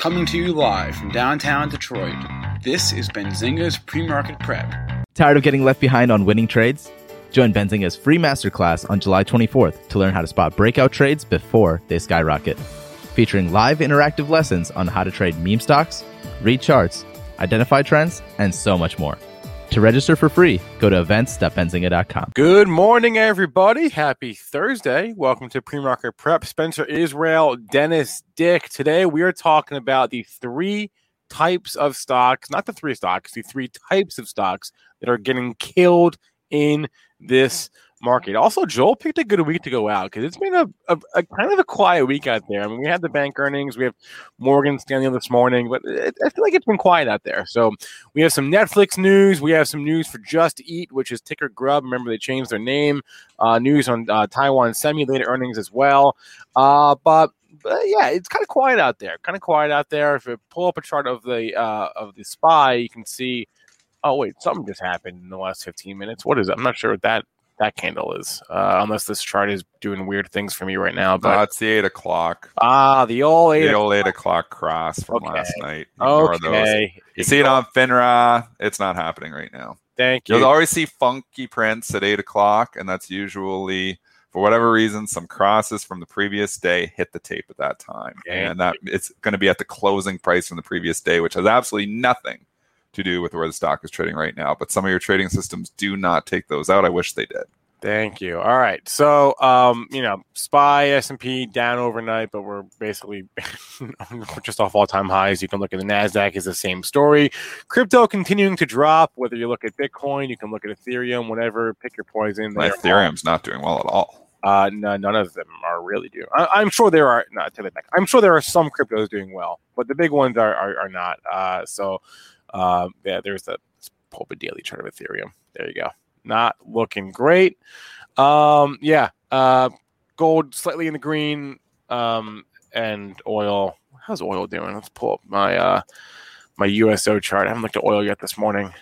Coming to you live from downtown Detroit, this is Benzinga's Pre-Market Prep. Tired of getting left behind on winning trades? Join Benzinga's free masterclass on July 24th to learn how to spot breakout trades before they skyrocket. Featuring live interactive lessons on how to trade meme stocks, read charts, identify trends, and so much more. To register for free, go to events.benzinga.com. Good morning, everybody. Happy Thursday. Welcome to Pre-Market Prep. Spencer Israel, Dennis Dick. Today we are talking about the three types of stocks, not the three stocks, the three types of stocks that are getting killed in this market. Also, Joel picked a good week to go out because it's been a kind of a quiet week out there. I mean, we had the bank earnings. We have Morgan Stanley this morning, but I feel like it's been quiet out there. So we have some Netflix news. We have some news for Just Eat, which is ticker Grub. Remember, they changed their name. News on Taiwan Semi-later earnings as well. But yeah, it's kind of quiet out there. If you pull up a chart of the SPY, you can see, oh, wait, something just happened in the last 15 minutes. What is it? I'm not sure what that candle is, unless this chart is doing weird things for me right now. But it's the 8 o'clock. The old 8 o'clock cross from last night. Ignore those. You see it on FINRA. It's not happening right now. Thank you. You'll always see funky prints at 8 o'clock, and that's usually, for whatever reason, some crosses from the previous day hit the tape at that time. And that it's going to be at the closing price from the previous day, which has absolutely nothing to do with where the stock is trading right now. But some of your trading systems do not take those out. I wish they did. Thank you. All right. So, SPY, S&P down overnight, but we're basically just off all-time highs. You can look at the NASDAQ, is the same story. Crypto continuing to drop, whether you look at Bitcoin, you can look at Ethereum, whatever, pick your poison. Ethereum's not doing well at all. No, none of them are really doing. I'm sure there are. No, take it back. I'm sure there are some cryptos doing well, but the big ones are not. There's the pull up a daily chart of Ethereum. There you go. Not looking great. Gold slightly in the green. And oil. How's oil doing? Let's pull up my USO chart. I haven't looked at oil yet this morning.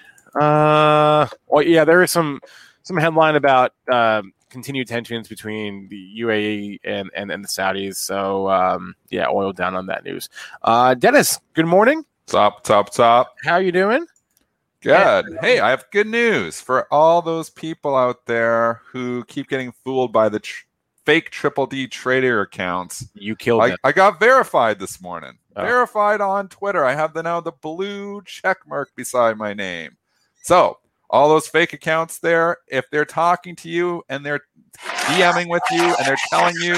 There is some headline about continued tensions between the UAE and the Saudis. So oil down on that news. Dennis, good morning. Top. How are you doing? Good. Hey, I have good news for all those people out there who keep getting fooled by the fake Triple D trader accounts. You killed them. I got verified this morning. Oh. Verified on Twitter. I have the blue check mark beside my name. So all those fake accounts there, if they're talking to you and they're DMing with you and they're telling you,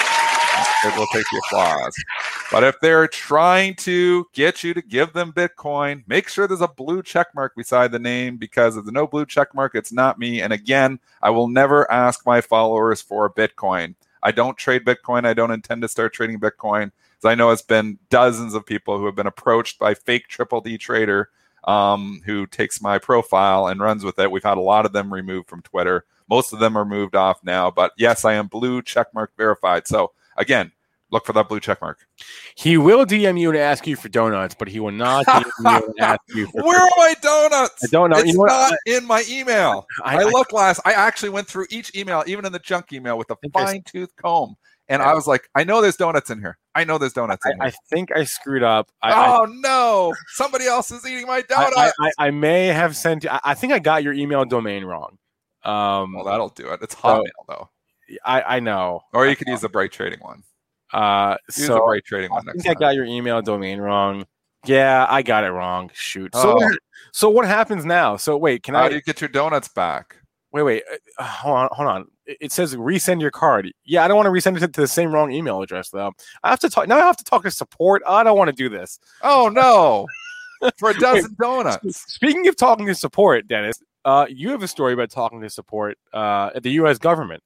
it will take the applause. But if they're trying to get you to give them Bitcoin, make sure there's a blue check mark beside the name, because if there's no blue check mark, it's not me. And again, I will never ask my followers for Bitcoin. I don't trade Bitcoin. I don't intend to start trading Bitcoin. So I know it's been dozens of people who have been approached by fake Triple D trader who takes my profile and runs with it. We've had a lot of them removed from Twitter. Most of them are moved off now. But yes, I am blue check mark verified. So again, look for that blue check mark. He will DM you and ask you for donuts, but he will not DM you and ask you for Where are my donuts? I don't know. It's not in my email. I actually went through each email, even in the junk email, with a fine-tooth comb. And I was like, I know there's donuts in here. I think I screwed up. No. Somebody else is eating my donuts. I may have sent you. I think I got your email domain wrong. Well, that'll do it. It's Hotmail, though. I know. Or you could use the Bright Trading one. Use the Bright Trading one next time. I got your email domain wrong. Yeah, I got it wrong. Shoot. So what happens now? So wait, how do you get your donuts back? Wait. Hold on. It says resend your card. Yeah, I don't want to resend it to the same wrong email address though. I have to talk to support. I don't want to do this. Oh no. For a dozen donuts. Speaking of talking to support, Dennis, you have a story about talking to support at the U.S. government.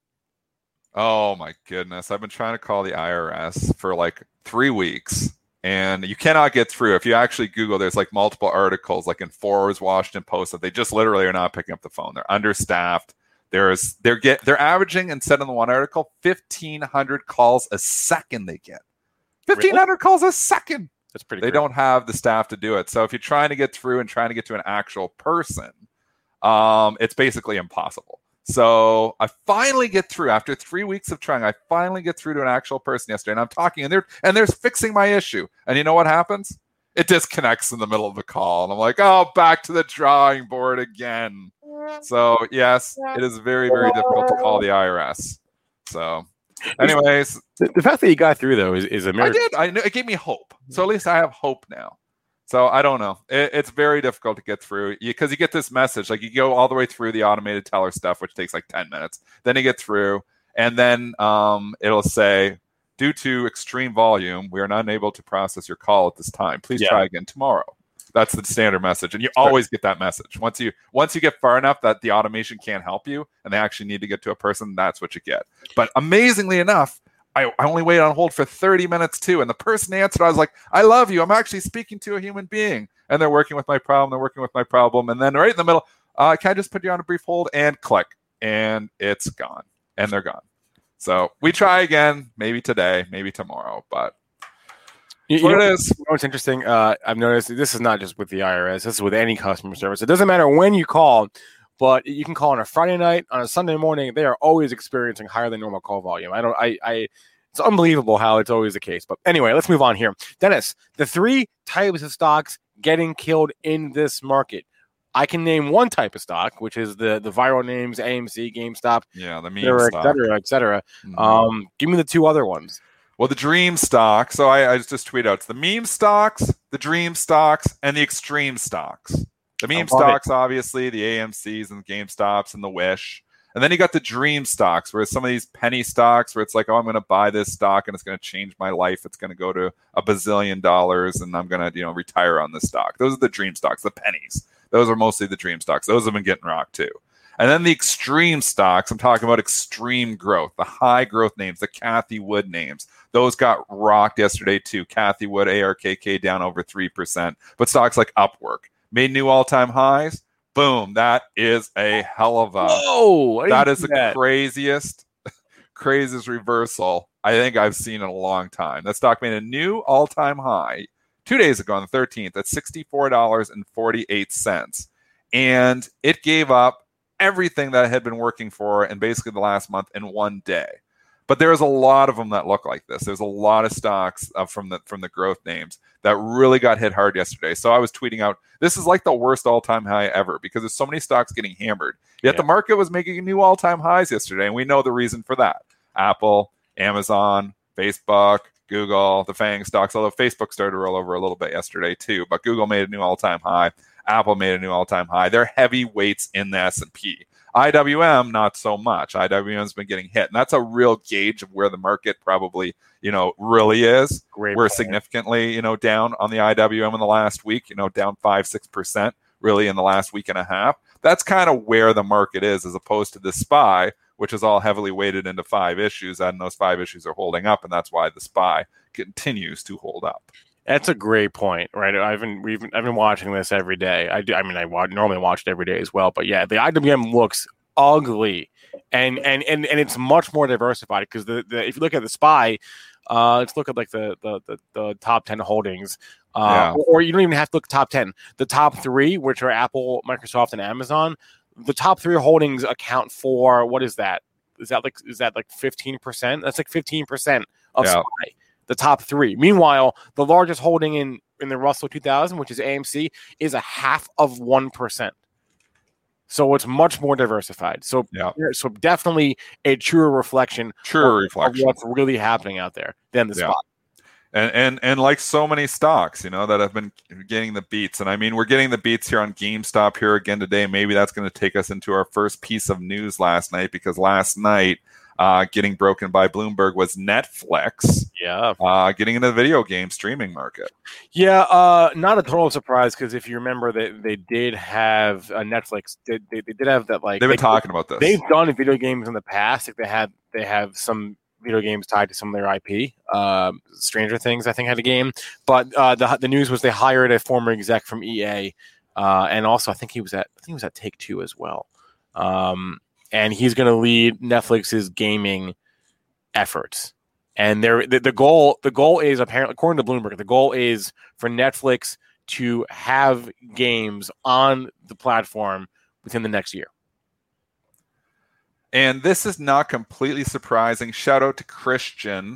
Oh my goodness. I've been trying to call the IRS for like 3 weeks and you cannot get through. If you actually Google, there's like multiple articles like in Forbes, Washington Post, that they just literally are not picking up the phone. They're understaffed. They're averaging, instead of the one article, 1,500 calls a second they get. 1,500 calls a second. That's pretty They great. don't have the staff to do it. So if you're trying to get through and trying to get to an actual person, it's basically impossible. So I finally get through after 3 weeks of trying. I finally get through to an actual person yesterday, and I'm talking, and they're fixing my issue. And you know what happens? It disconnects in the middle of the call, and I'm like, oh, back to the drawing board again. So yes, it is very, very difficult to call the IRS. So, anyways, the fact that you got through though is a miracle. I did. It gave me hope. So at least I have hope now. So I don't know. It's very difficult to get through because you get this message. Like you go all the way through the automated teller stuff, which takes like 10 minutes. Then you get through, and then it'll say, due to extreme volume, we are not able to process your call at this time. Please try again tomorrow. That's the standard message, and you always get that message. Once you get far enough that the automation can't help you, and they actually need to get to a person, that's what you get. But amazingly enough, I only waited on hold for 30 minutes too, and the person answered. I was like, "I love you. I'm actually speaking to a human being," and they're working with my problem. And then right in the middle, can I just put you on a brief hold? And click, and it's gone, and they're gone. So we try again, maybe today, maybe tomorrow, but. You know what's interesting? I've noticed this is not just with the IRS. This is with any customer service. It doesn't matter when you call, but you can call on a Friday night, on a Sunday morning. They are always experiencing higher than normal call volume. It's unbelievable how it's always the case. But anyway, let's move on here. Dennis, the 3 types of stocks getting killed in this market. I can name one type of stock, which is the viral names, AMC, GameStop, the meme stock, et cetera. Give me the 2 other ones. Well, the dream stock. So I just tweet out, it's the meme stocks, the dream stocks, and the extreme stocks. The meme stocks, obviously, the AMCs and the GameStops and the Wish. And then you got the dream stocks, where it's some of these penny stocks where it's like, oh, I'm going to buy this stock and it's going to change my life. It's going to go to $1 bazillion and I'm going to, retire on this stock. Those are the dream stocks, the pennies. Those are mostly the dream stocks. Those have been getting rocked too. And then the extreme stocks, I'm talking about extreme growth, the high growth names, the Cathie Wood names. Those got rocked yesterday too. Cathie Wood, ARKK down over 3%. But stocks like Upwork made new all-time highs. Boom. That is a hell of a... Whoa! That is the craziest reversal I think I've seen in a long time. That stock made a new all-time high 2 days ago on the 13th at $64.48. And it gave up everything that it had been working for in basically the last month in one day. But there's a lot of them that look like this. There's a lot of stocks from the growth names that really got hit hard yesterday. So I was tweeting out, this is like the worst all-time high ever because there's so many stocks getting hammered. Yet the market was making new all-time highs yesterday, and we know the reason for that. Apple, Amazon, Facebook, Google, the FANG stocks, although Facebook started to roll over a little bit yesterday too. But Google made a new all-time high. Apple made a new all-time high. They're heavy weights in the S&P. IWM, not so much. IWM's been getting hit, and that's a real gauge of where the market probably, really is. We're significantly, down on the IWM in the last week, down 5-6% really in the last week and a half. That's kind of where the market is as opposed to the SPY, which is all heavily weighted into 5 issues, and those 5 issues are holding up, and that's why the SPY continues to hold up. That's a great point, right? I've been watching this every day. I normally watch it every day as well, but yeah, the IWM looks ugly, and it's much more diversified because if you look at the SPY, let's look at like the top 10 holdings, or you don't even have to look top 10. The top 3, which are Apple, Microsoft, and Amazon, the top 3 holdings account for what is that? Is that like 15%? That's like 15% of SPY. The top 3. Meanwhile, the largest holding in the Russell 2000, which is AMC, is 0.5%. So it's much more diversified. So definitely a truer reflection of what's really happening out there than the spot. And like so many stocks, that have been getting the beats. And I mean, we're getting the beats here on GameStop here again today. Maybe that's going to take us into our first piece of news last night, because last night, getting broken by Bloomberg was Netflix. Getting into the video game streaming market. Not a total surprise, because if you remember that they did have Netflix. They did have that, like, they've been talking about this. They've done video games in the past. Like they have some video games tied to some of their IP. Stranger Things, I think, had a game. But the news was they hired a former exec from EA, and also I think he was at Take-Two as well. And he's going to lead Netflix's gaming efforts. And the goal is, apparently, according to Bloomberg, the goal is for Netflix to have games on the platform within the next year. And this is not completely surprising. Shout out to Christian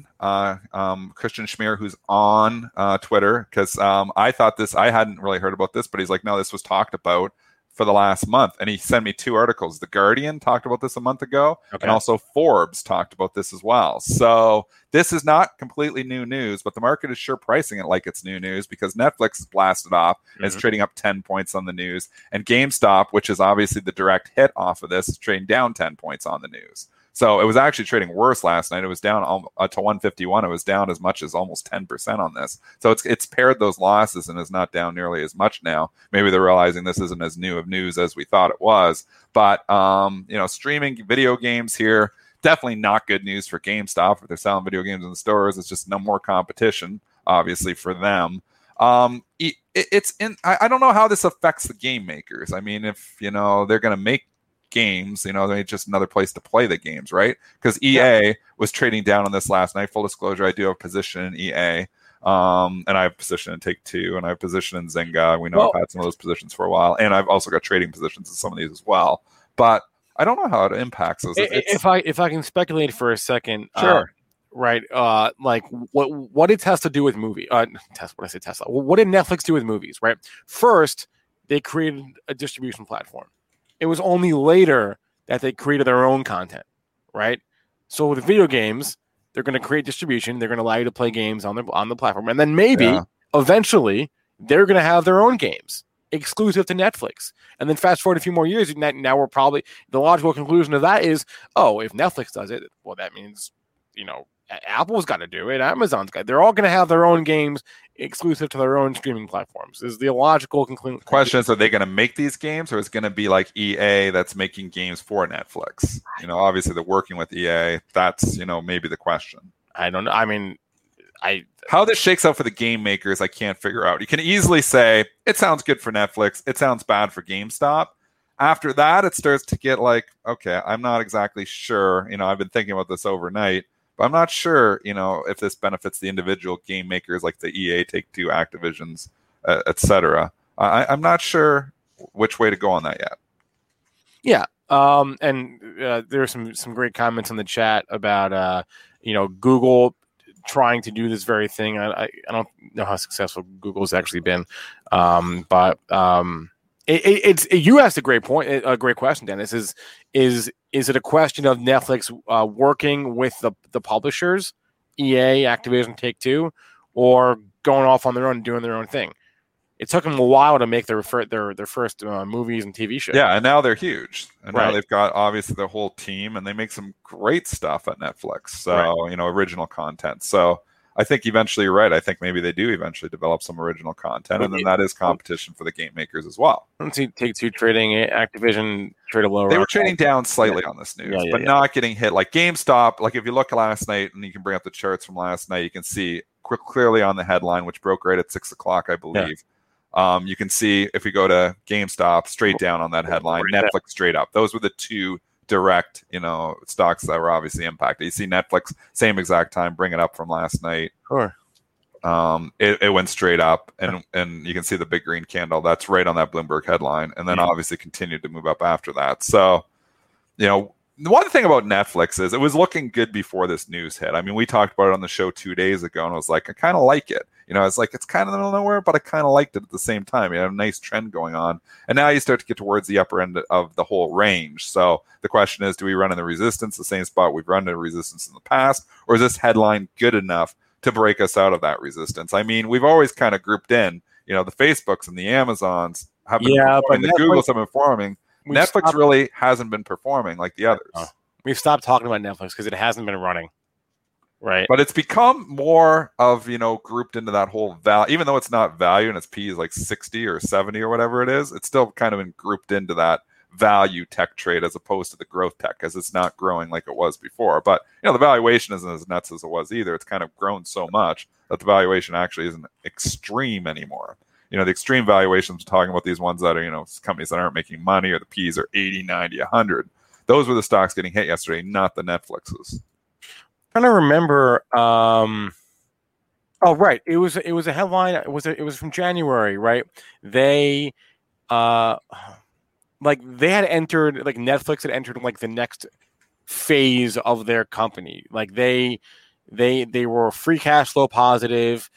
Schmier, who's on Twitter, because I hadn't really heard about this, but he's like, no, this was talked about for the last month. And he sent me 2 articles. The Guardian talked about this a month ago, and also Forbes talked about this as well. So this is not completely new news, but the market is sure pricing it like it's new news because Netflix is blasted off and it's trading up 10 points on the news. And GameStop, which is obviously the direct hit off of this, is trading down 10 points on the news. So it was actually trading worse last night. It was down to 151. It was down as much as almost 10% on this. So it's paired those losses and is not down nearly as much now. Maybe they're realizing this isn't as new of news as we thought it was. But streaming video games here, definitely not good news for GameStop. If they're selling video games in the stores, it's just no more competition, obviously, for them. I don't know how this affects the game makers. I mean, if they're going to make games, they need just another place to play the games, right? Because EA was trading down on this last night. Full disclosure, I do have a position in EA, and I have a position in Take-Two, and I have a position in Zynga. We know I've had some of those positions for a while, and I've also got trading positions in some of these as well. But I don't know how it impacts us. If I can speculate for a second, sure. Right, like what did Tesla do with movie? What did Netflix do with movies? Right, first they created a distribution platform. It was only later that they created their own content, right? So with video games, they're going to create distribution. They're going to allow you to play games on the platform, and then maybe eventually they're going to have their own games exclusive to Netflix. And then fast forward a few more years, now we're probably the logical conclusion of that is, if Netflix does it, well, that means Apple's got to do it. Amazon's got. They're all going to have their own games exclusive to their own streaming platforms. Is the logical conclusion? Question is, are they going to make these games, or is it going to be like EA that's making games for Netflix? Obviously they're working with EA. That's maybe the question. I don't know. I mean, how this shakes out for the game makers, I can't figure out. You can easily say it sounds good for Netflix. It sounds bad for GameStop. After that, it starts to get like, okay, I'm not exactly sure. I've been thinking about this overnight. But I'm not sure, if this benefits the individual game makers like the EA, Take-Two, Activisions, etc. I'm not sure which way to go on that yet. Yeah, and there are some great comments in the chat about Google trying to do this very thing. I don't know how successful Google's actually been, but you asked a great point, a great question, Dennis. Is it a question of Netflix working with the publishers, EA, Activision, Take-Two, or going off on their own and doing their own thing? It took them a while to make their first movies and TV shows. Yeah, and now they're huge. And now they've got obviously their whole team, and they make some great stuff at Netflix. So, original content. So I think eventually you're right. I think maybe they do eventually develop some original content, and then that is competition for the game makers as well. I don't see Take-Two trading, Activision traded lower. They were trading down slightly on this news, but not getting hit. Like GameStop, like if you look at last night, and you can bring up the charts from last night, you can see clearly on the headline, which broke right at 6 o'clock, I believe. You can see if we go to GameStop, straight down on that headline, Netflix straight up. Those were the two direct, stocks that were obviously impacted. You see Netflix, same exact time, bring it up from last night. Sure. It went straight up, and you can see the big green candle. That's right on that Bloomberg headline, and then obviously continued to move up after that. So, the one thing about Netflix is it was looking good before this news hit. I mean, we talked about it on the show 2 days ago, and I was like, I kind of like it. It's like it's kind of in the middle of nowhere, but I kind of liked it at the same time. You have a nice trend going on. And now you start to get towards the upper end of the whole range. So the question is, do we run in the resistance, the same spot we've run in resistance in the past? Or is this headline good enough to break us out of that resistance? I mean, we've always kind of grouped in, the Facebooks and the Amazons have been performing, the Googles have been performing. Netflix really hasn't been performing like the others. We've stopped talking about Netflix because it hasn't been running. Right. But it's become more of, grouped into that whole value, even though it's not value and its P is like 60 or 70 or whatever it is, it's still kind of been grouped into that value tech trade as opposed to the growth tech, because it's not growing like it was before. But, the valuation isn't as nuts as it was either. It's kind of grown so much that the valuation actually isn't extreme anymore. The extreme valuations, talking about these ones that are, companies that aren't making money, or the Ps are 80, 90, 100. Those were the stocks getting hit yesterday, not the Netflixes. I'm trying to remember. Right. It was a headline. It was from January, right? They had entered, like Netflix had entered like the next phase of their company. Like they were free cash flow positive,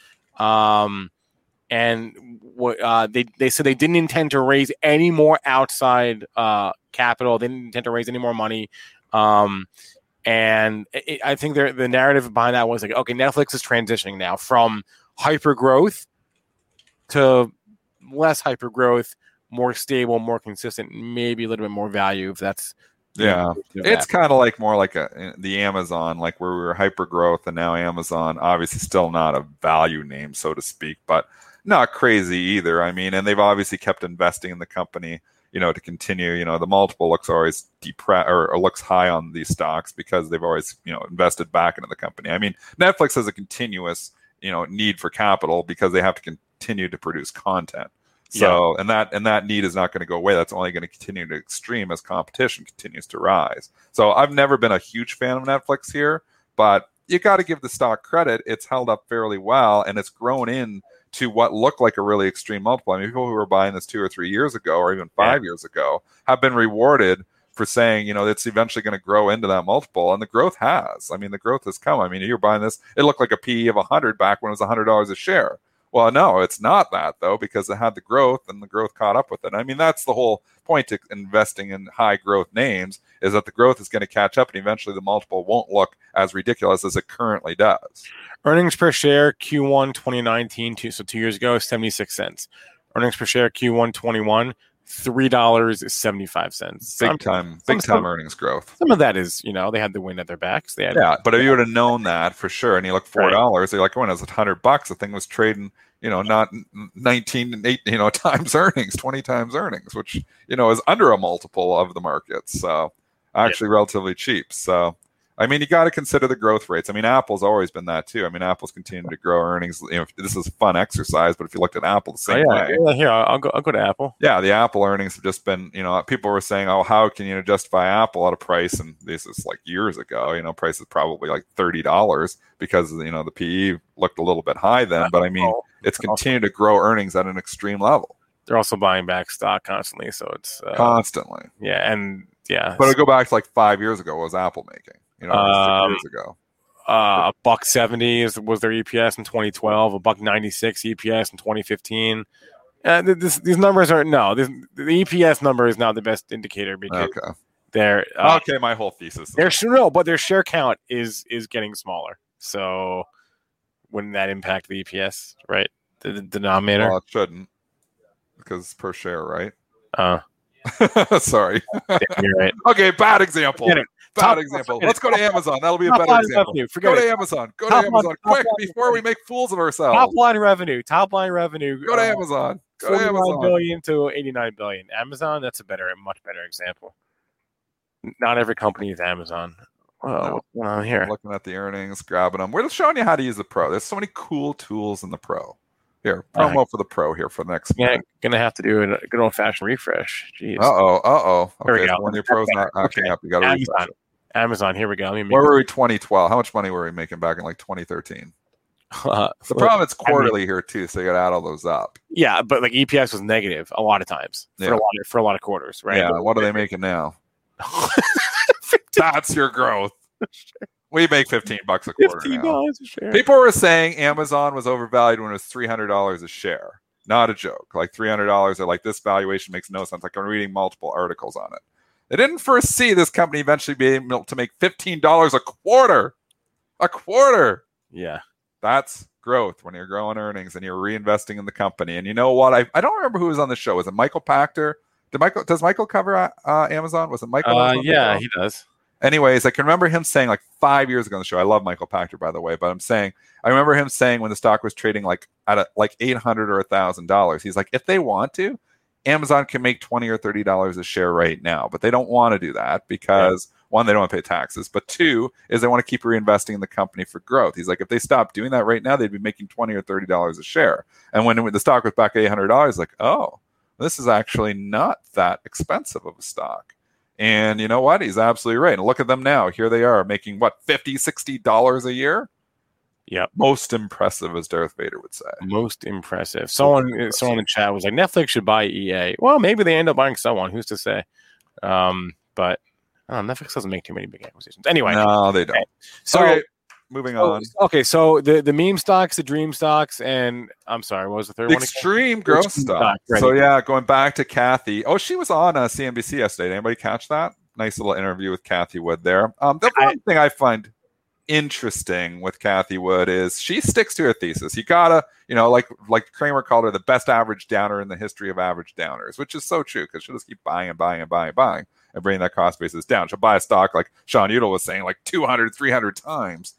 and what they said they didn't intend to raise any more outside capital. They didn't intend to raise any more money. And I think the narrative behind that was like, okay, Netflix is transitioning now from hyper growth to less hyper growth, more stable, more consistent, maybe a little bit more value if that's. Yeah, it's kind of like more like the Amazon, like where we were hyper growth, and now Amazon, obviously still not a value name, so to speak, but not crazy either. I mean, and they've obviously kept investing in the company, to continue. The multiple looks always depressed or looks high on these stocks because they've always, invested back into the company. I mean, Netflix has a continuous, need for capital because they have to continue to produce content. So, and that need is not going to go away. That's only going to continue to extreme as competition continues to rise. So I've never been a huge fan of Netflix here, but you got to give the stock credit. It's held up fairly well, and it's grown in to what looked like a really extreme multiple. I mean, people who were buying this 2 or 3 years ago, or even 5 years ago, have been rewarded for saying, it's eventually going to grow into that multiple, and the growth has. I mean, the growth has come. I mean, you're buying this, it looked like a PE of 100 back when it was $100 a share. Well, no, it's not that, though, because it had the growth, and the growth caught up with it. I mean, that's the whole point to investing in high growth names, is that the growth is going to catch up, and eventually the multiple won't look as ridiculous as it currently does. Earnings per share Q1 2019, so 2 years ago, 76 cents. Earnings per share Q1 21, $3.75. Big time earnings growth. Some of that is, they had the wind at their backs. They had, but if you would have known that for sure, and you look $4, you're like, when it was $100, the thing was trading, not 19 times earnings, 20 times earnings, which is under a multiple of the market. So actually relatively cheap. So I mean, you got to consider the growth rates. I mean, Apple's always been that too. I mean, Apple's continuing to grow earnings. This is a fun exercise, but if you looked at Apple the same way. Yeah, here, I'll go to Apple. Yeah, the Apple earnings have just been, people were saying, oh, how can you justify Apple at a price? And this is like years ago, price is probably like $30 because, the PE looked a little bit high then. But I mean, it's continued to grow earnings at an extreme level. They're also buying back stock constantly. So it's constantly. Yeah. And yeah. But I go back to like 5 years ago, what was Apple making? 6 years ago. $1.70 was their EPS in 2012. $1.96 EPS in 2015. These numbers are the EPS number is not the best indicator because they're my whole thesis. But their share count is getting smaller. So wouldn't that impact the EPS, right? The denominator. Well, it shouldn't because it's per share, right? Sorry. You're right. Okay, bad example. Bad example. Let's go to Amazon. That'll be a better example. Go to Amazon. Go to Amazon quick before we make fools of ourselves. Top line revenue. Go to Amazon. Go to Amazon. Billion to 89 billion. Amazon. That's a much better example. Not every company is Amazon. What's going on here? Looking at the earnings, grabbing them. We're showing you how to use the Pro. There's so many cool tools in the Pro. Here, promo for the Pro here for the next. Yeah, gonna have to do a good old fashioned refresh. Jeez. Okay, so when your Pro's not acting up, you got to refresh it. Amazon. Here we go. Where were we? 2012. How much money were we making back in like 2013? The problem is quarterly here too, so you got to add all those up. Yeah, but like EPS was negative a lot of times for a lot of quarters, right? Yeah. What are they making now? That's your growth. We make $15 a quarter now. $15 a share. People were saying Amazon was overvalued when it was $300 a share. Not a joke. Like $300, they're like, this valuation makes no sense. Like I'm reading multiple articles on it. They didn't foresee this company eventually being able to make $15 a quarter. A quarter. Yeah. That's growth when you're growing earnings and you're reinvesting in the company. And you know what? I don't remember who was on the show. Was it Michael Pachter? Does Michael cover Amazon? Was it Michael? Yeah, he does. Anyways, I can remember him saying like 5 years ago on the show. I love Michael Pachter, by the way, but I remember him saying when the stock was trading like at like $800 or $1,000, he's like, if they want to, Amazon can make $20 or $30 a share right now, but they don't want to do that because one, they don't want to pay taxes, but two is they want to keep reinvesting in the company for growth. He's like, if they stopped doing that right now, they'd be making $20 or $30 a share. And when the stock was back at $800, like, oh, this is actually not that expensive of a stock. And you know what? He's absolutely right. And look at them now. Here they are making what, $50, $60 a year? Yeah. Most impressive, as Darth Vader would say. Most impressive. Someone in the chat was like, Netflix should buy EA. Well, maybe they end up buying someone. Who's to say? But Netflix doesn't make too many big acquisitions. Anyway, No, they don't. okay. So Okay, moving on. Okay, so the meme stocks, the dream stocks, and I'm sorry, what was the third one? Extreme growth stock. So yeah, going back to Kathy. Oh, she was on CNBC yesterday. Anybody catch that? Nice little interview with Kathy Wood there. The one thing I find interesting with Kathy Wood is she sticks to her thesis. You gotta, like Kramer called her the best average downer in the history of average downers, which is so true because she'll just keep buying and buying and buying and buying and bringing that cost basis down. She'll buy a stock like Sean Udall was saying, like 200, 300 times,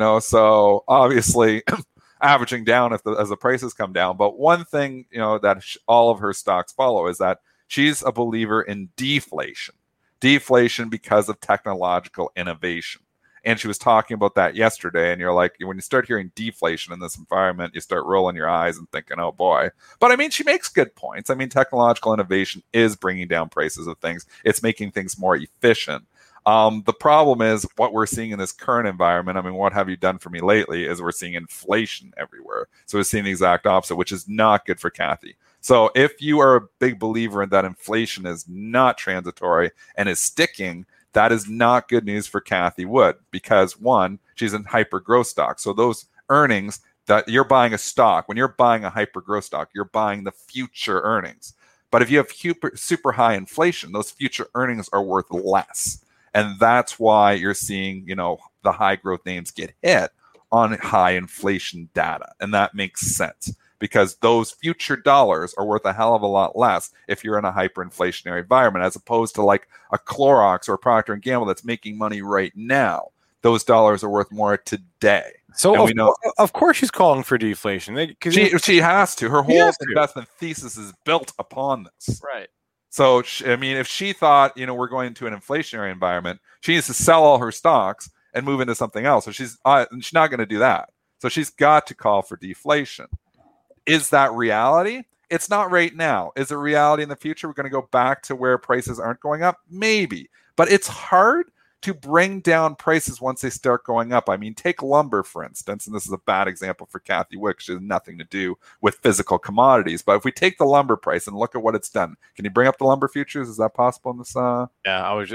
so obviously averaging down as the prices come down. But one thing, that all of her stocks follow is that she's a believer in deflation because of technological innovation. And she was talking about that yesterday. And you're like, when you start hearing deflation in this environment, you start rolling your eyes and thinking, oh boy. But I mean, she makes good points. I mean, technological innovation is bringing down prices of things. It's making things more efficient. The problem is what we're seeing in this current environment. I mean, what have you done for me lately is we're seeing inflation everywhere. So we're seeing the exact opposite, which is not good for Kathy. So if you are a big believer in that inflation is not transitory and is sticking, that is not good news for Kathy Wood because, one, she's in hyper growth stock. So those earnings that you're buying a stock, when you're buying a hyper growth stock, you're buying the future earnings. But if you have super high inflation, those future earnings are worth less. And that's why you're seeing, the high growth names get hit on high inflation data. And that makes sense because those future dollars are worth a hell of a lot less if you're in a hyperinflationary environment, as opposed to like a Clorox or a Procter & Gamble that's making money right now. Those dollars are worth more today. So of course she's calling for deflation. She has to. Her whole investment thesis is built upon this. Right. So, if she thought, we're going into an inflationary environment, she needs to sell all her stocks and move into something else. So she's not going to do that. So she's got to call for deflation. Is that reality? It's not right now. Is it reality in the future? We're going to go back to where prices aren't going up? Maybe. But it's hard to bring down prices once they start going up. I mean, take lumber, for instance, and this is a bad example for Kathy Wood because it has nothing to do with physical commodities. But if we take the lumber price and look at what it's done, can you bring up the lumber futures? Is that possible in this? Yeah, I was.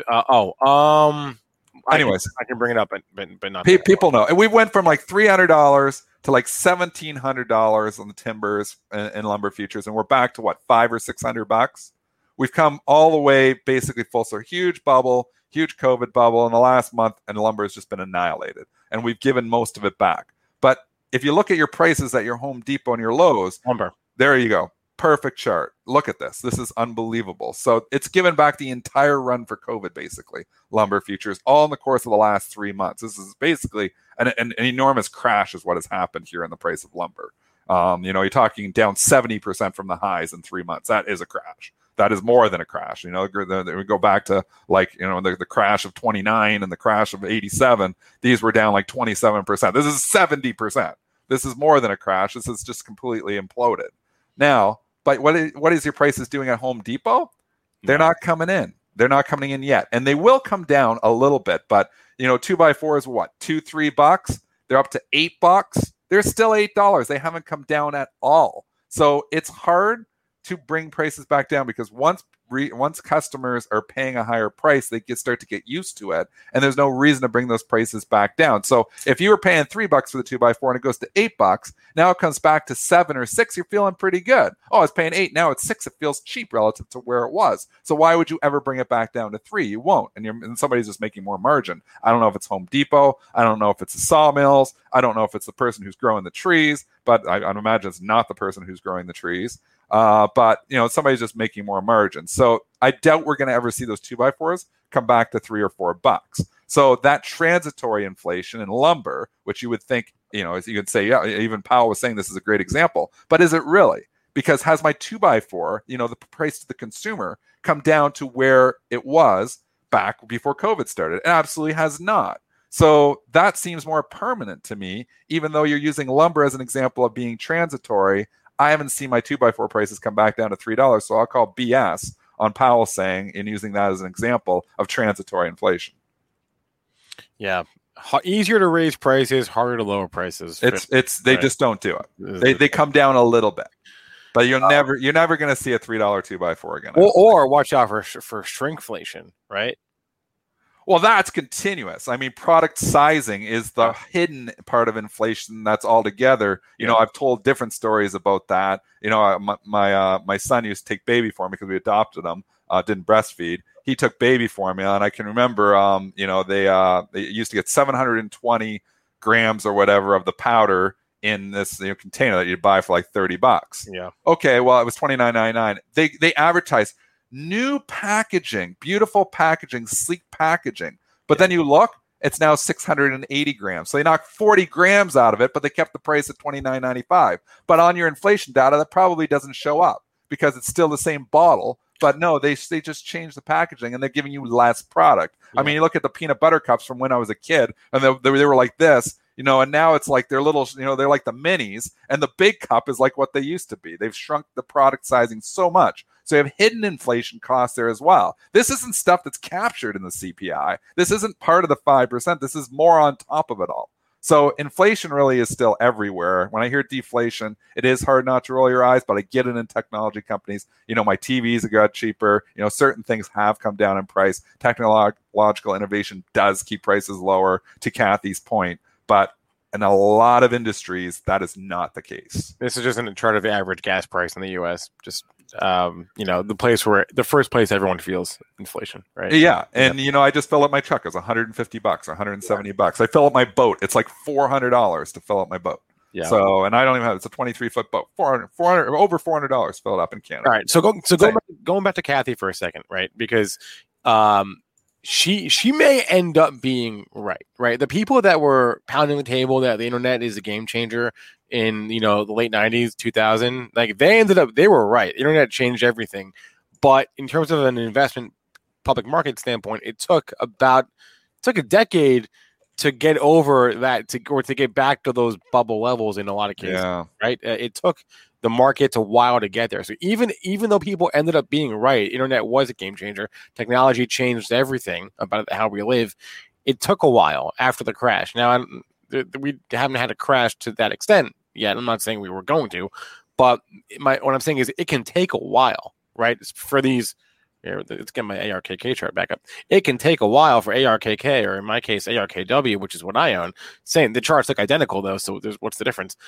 Anyways, I can bring it up, but not. People know. And we went from like $300 to like $1,700 on the timbers and lumber futures, and we're back to what, $500 or $600? We've come all the way basically full circle. Huge bubble, huge COVID bubble in the last month, and lumber has just been annihilated, and we've given most of it back. But if you look at your prices at your Home Depot and your Lowe's, lumber, there you go. Perfect chart. Look at this. This is unbelievable. So it's given back the entire run for COVID, basically, lumber futures, all in the course of the last 3 months. This is basically an enormous crash is what has happened here in the price of lumber. You're talking down 70% from the highs in 3 months. That is a crash. That is more than a crash. We go back to the crash of 29 and the crash of 87. These were down like 27%. This is 70%. This is more than a crash. This is just completely imploded. Now, but what is your prices doing at Home Depot? They're not coming in. They're not coming in yet. And they will come down a little bit. But, 2x4 is what? $2-3? They're up to $8. They're still $8. They haven't come down at all. So it's hard to bring prices back down because once customers are paying a higher price, they start to get used to it, and there's no reason to bring those prices back down. So if you were paying $3 for the 2x4 and it goes to $8, now it comes back to $7 or $6, you're feeling pretty good. Oh, I was paying $8, now it's $6. It feels cheap relative to where it was. So why would you ever bring it back down to $3? You won't, and somebody's just making more margin. I don't know if it's Home Depot. I don't know if it's the sawmills. I don't know if it's the person who's growing the trees, but I imagine it's not the person who's growing the trees. But somebody's just making more margin. So I doubt we're going to ever see those 2x4s come back to $3 or $4. So that transitory inflation in lumber, which you would think, as you could say, yeah, even Powell was saying this is a great example, but is it really? Because has my 2x4, the price to the consumer, come down to where it was back before COVID started? It absolutely has not. So that seems more permanent to me, even though you're using lumber as an example of being transitory. I haven't seen my 2x4 prices come back down to $3, so I'll call BS on Powell saying and using that as an example of transitory inflation. Yeah, easier to raise prices, harder to lower prices. They just don't do it. They come down a little bit, but you're never going to see a $3 2x4 again. Or watch out for shrinkflation, right? Well, that's continuous. I mean, product sizing is the hidden part of inflation that's all together. You know, I've told different stories about that. You know, my son used to take baby formula because we adopted him, didn't breastfeed. He took baby formula, and I can remember, you know, they used to get 720 grams or whatever of the powder in this container that you'd buy for like $30. Yeah. Okay, well, it was $29.99. They advertised new packaging, beautiful packaging, sleek packaging. But then you look, it's now 680 grams. So they knocked 40 grams out of it, but they kept the price at $29.95. But on your inflation data, that probably doesn't show up because it's still the same bottle. But no, they just changed the packaging and they're giving you less product. Yeah. I mean, you look at the peanut butter cups from when I was a kid, and they were like this, you know, and now it's like they're little, you know, they're like the minis, and the big cup is like what they used to be. They've shrunk the product sizing so much. So you have hidden inflation costs there as well. This isn't stuff that's captured in the CPI. This isn't part of the 5%. This is more on top of it all. So inflation really is still everywhere. When I hear deflation, it is hard not to roll your eyes, but I get it in technology companies. You know, my TVs got cheaper. You know, certain things have come down in price. Technological innovation does keep prices lower, to Kathy's point. But in a lot of industries, that is not the case. This is just in a chart of the average gas price in the U.S. Just you know, the first place everyone feels inflation, right? Yeah, and you know, I just fill up my truck. It's $150, $170. I fill up my boat. It's like $400 to fill up my boat. Yeah. So, and I don't even have, it's a 23-foot boat. $400 over $400 filled up in Canada. All right. So going back to Kathy for a second, right? Because she may end up being right. The people that were pounding the table that the internet is a game changer in, you know, the late 90s, 2000, like they were right. The internet changed everything. But in terms of an investment public market standpoint, it took a decade to get over that, to get back to those bubble levels in a lot of cases, right? It took the markets a while to get there. So even though people ended up being right, internet was a game changer. Technology changed everything about how we live. It took a while after the crash. Now, we haven't had a crash to that extent yet. I'm not saying we were going to, but what I'm saying is it can take a while, right? For these, let's get my ARKK chart back up. It can take a while for ARKK, or in my case, ARKW, which is what I own. Saying the charts look identical though, so what's the difference?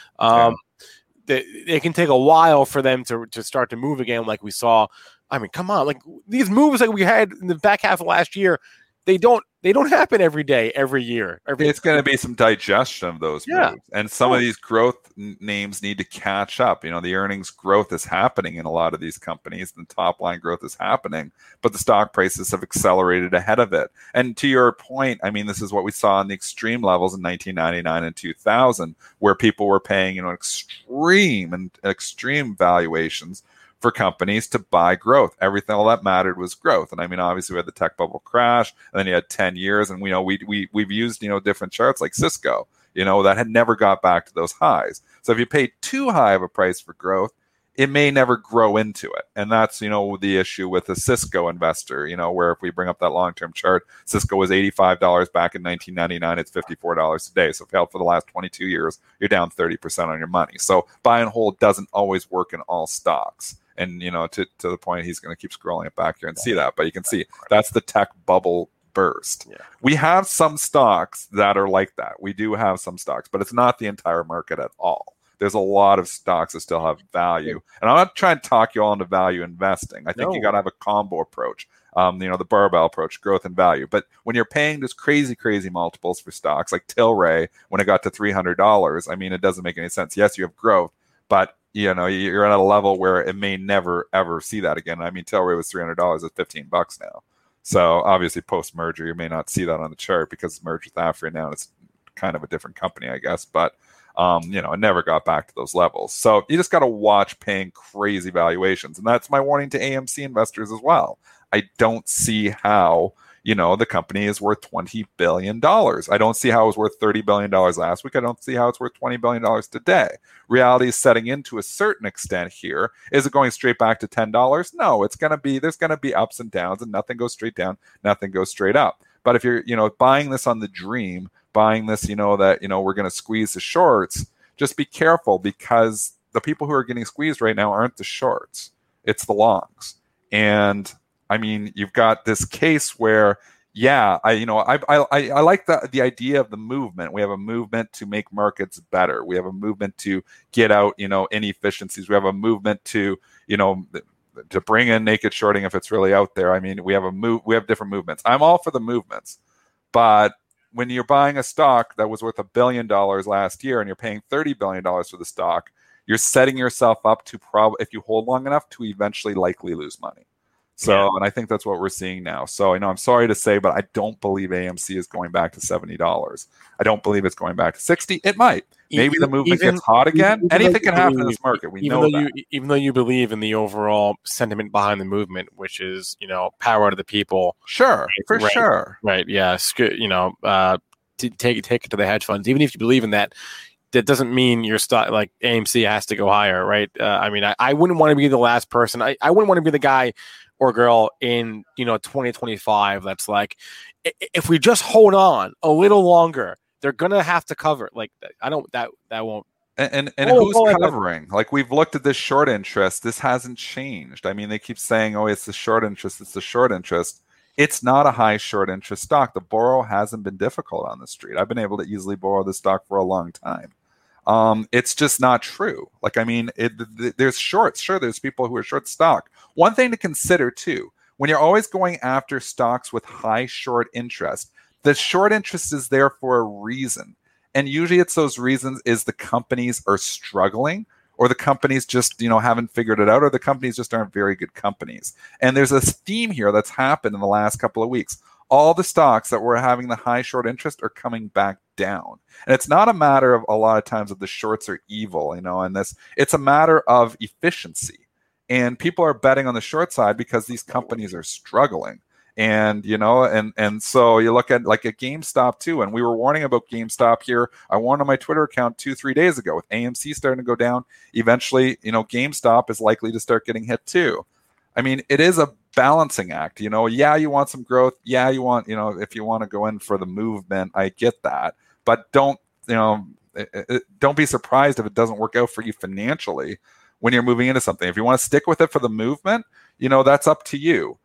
It can take a while for them to start to move again, like we saw. I mean, come on, like these moves like we had in the back half of last year, they don't happen every day, every year. It's going to be some digestion of those moves. And some of these growth names need to catch up. You know, the earnings growth is happening in a lot of these companies. The top line growth is happening, but the stock prices have accelerated ahead of it. And to your point, I mean, this is what we saw in the extreme levels in 1999 and 2000, where people were paying, you know, extreme valuations for companies to buy growth. Everything, all that mattered was growth. And I mean, obviously we had the tech bubble crash, and then you had 10 years, and we know we've used, you know, different charts like Cisco, you know, that had never got back to those highs. So if you pay too high of a price for growth, it may never grow into it. And that's, you know, the issue with a Cisco investor, you know, where if we bring up that long-term chart, Cisco was $85 back in 1999. It's $54 today. So if you held for the last 22 years, you're down 30% on your money. So buy and hold doesn't always work in all stocks. And, you know, to the point, he's going to keep scrolling it back here and see that. But you can see that's the tech bubble burst. Yeah. We have some stocks that are like that. We do have some stocks, but it's not the entire market at all. There's a lot of stocks that still have value. And I'm not trying to talk you all into value investing. I think you got to have a combo approach, you know, the barbell approach, growth and value. But when you're paying just crazy multiples for stocks like Tilray, when it got to $300, I mean, it doesn't make any sense. Yes, you have growth, but you know, you're at a level where it may never ever see that again. I mean, Tilray was $300 at $15 now. So obviously post merger, you may not see that on the chart because it's merged with Aphria now. It's kind of a different company, I guess. But you know, it never got back to those levels. So you just got to watch paying crazy valuations, and that's my warning to AMC investors as well. I don't see how, you know, the company is worth $20 billion. I don't see how it was worth $30 billion last week. I don't see how it's worth $20 billion today. Reality is setting in to a certain extent here. Is it going straight back to $10? No, there's going to be ups and downs, and nothing goes straight down, nothing goes straight up. But if you're, you know, buying this on the dream, buying this, you know, that, you know, we're going to squeeze the shorts, just be careful, because the people who are getting squeezed right now aren't the shorts. It's the longs. And I mean, you've got this case where, yeah, I like the idea of the movement. We have a movement to make markets better. We have a movement to get out, inefficiencies. We have a movement to, to bring in naked shorting if it's really out there. I mean, we have different movements. I'm all for the movements, but when you're buying a stock that was worth $1 billion last year and you're paying $30 billion for the stock, you're setting yourself up to if you hold long enough to eventually likely lose money. So, and I think that's what we're seeing now. So, I'm sorry to say, but I don't believe AMC is going back to $70. I don't believe it's going back to 60. It might. Maybe the movement gets hot again. Anything can happen in this market. We know that. Even though you believe in the overall sentiment behind the movement, which is, power to the people. Sure, for sure. Right. Yeah. To take it to the hedge funds. Even if you believe in that, that doesn't mean your stock, like AMC, has to go higher, right? I wouldn't want to be the last person. I wouldn't want to be the guy or girl in 2025 that's like, if we just hold on a little longer, they're gonna have to cover. Like, that won't. And who's covering? Like, we've looked at this short interest. This hasn't changed. I mean, they keep saying, "Oh, it's the short interest. It's the short interest." It's not a high short interest stock. The borrow hasn't been difficult on the street. I've been able to easily borrow this stock for a long time. It's just not true. Like, I mean, there's shorts. Sure, there's people who are short stock. One thing to consider, too, when you're always going after stocks with high short interest, the short interest is there for a reason. And usually it's those reasons is the companies are struggling, or the companies just, haven't figured it out, or the companies just aren't very good companies. And there's a theme here that's happened in the last couple of weeks. All the stocks that were having the high short interest are coming back down. And it's not a matter of a lot of times of the shorts are evil, and it's a matter of efficiency. And people are betting on the short side because these companies are struggling. And, and so you look at like a GameStop too. And we were warning about GameStop here. I warned on my Twitter account 2-3 days ago with AMC starting to go down. Eventually, GameStop is likely to start getting hit too. I mean, it is a balancing act. Yeah, you want some growth. Yeah, you want, if you want to go in for the movement, I get that. But don't be surprised if it doesn't work out for you financially when you're moving into something. If you want to stick with it for the movement, that's up to you.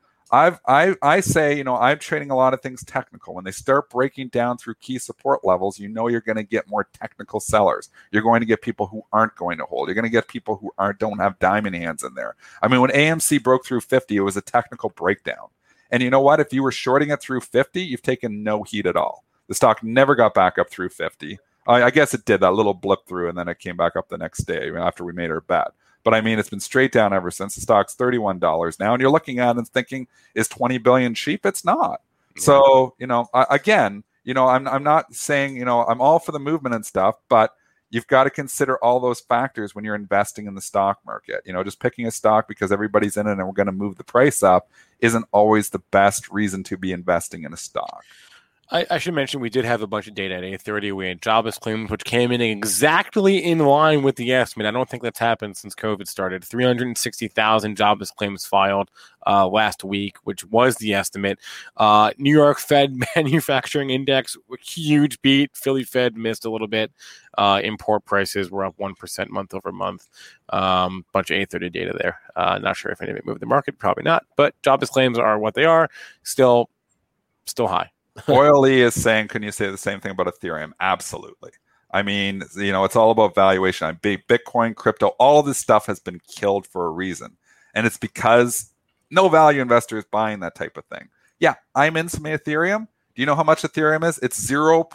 I say, I'm trading a lot of things technical. When they start breaking down through key support levels, you're going to get more technical sellers. You're going to get people who aren't going to hold. You're going to get people who don't have diamond hands in there. I mean, when AMC broke through 50, it was a technical breakdown. And you know what? If you were shorting it through 50, you've taken no heat at all. The stock never got back up through 50. I guess it did, that little blip through, and then it came back up the next day after we made our bet. But I mean, it's been straight down ever since. The stock's $31 now, and you're looking at it and thinking, is 20 billion cheap? It's not. So, I'm not saying, I'm all for the movement and stuff, but you've got to consider all those factors when you're investing in the stock market. Just picking a stock because everybody's in it and we're going to move the price up isn't always the best reason to be investing in a stock. I should mention we did have a bunch of data at 8:30. We had jobless claims, which came in exactly in line with the estimate. I don't think that's happened since COVID started. 360,000 jobless claims filed last week, which was the estimate. New York Fed Manufacturing Index, huge beat. Philly Fed missed a little bit. Import prices were up 1% month over month. Bunch of 8:30 data there. Not sure if any of it moved the market. Probably not. But jobless claims are what they are. Still high. Oil E is saying, can you say the same thing about Ethereum? Absolutely. I mean, it's all about valuation. Bitcoin, crypto, all this stuff has been killed for a reason. And it's because no value investor is buying that type of thing. Yeah, I'm in some Ethereum. Do you know how much Ethereum is? It's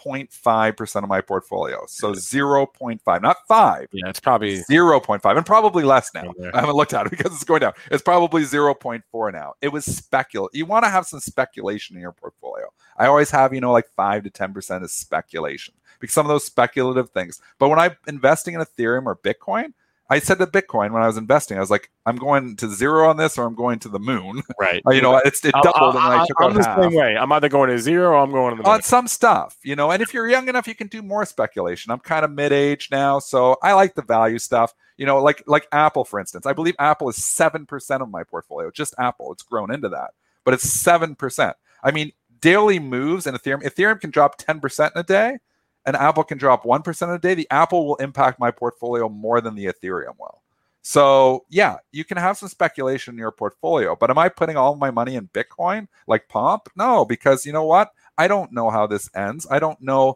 0.5% of my portfolio. So 0.5, not 5. Yeah, it's probably 0.5 and probably less now. Yeah. I haven't looked at it because it's going down. It's probably 0.4 now. It was speculative. You want to have some speculation in your portfolio. I always have, like 5 to 10% is speculation because some of those speculative things. But when I'm investing in Ethereum or Bitcoin, I said to Bitcoin when I was investing, I was like, I'm going to zero on this or I'm going to the moon. Right. It doubled and I took I'm out the same way. I'm either going to zero or I'm going to the moon. On some stuff, and if you're young enough, you can do more speculation. I'm kind of mid-age now, so I like the value stuff. Like Apple, for instance. I believe Apple is 7% of my portfolio, just Apple. It's grown into that, but it's 7%. I mean, daily moves in Ethereum can drop 10% in a day. And Apple can drop 1% a day, the Apple will impact my portfolio more than the Ethereum will. So yeah, you can have some speculation in your portfolio, but am I putting all my money in Bitcoin like Pomp? No, because you know what? I don't know how this ends. I don't know.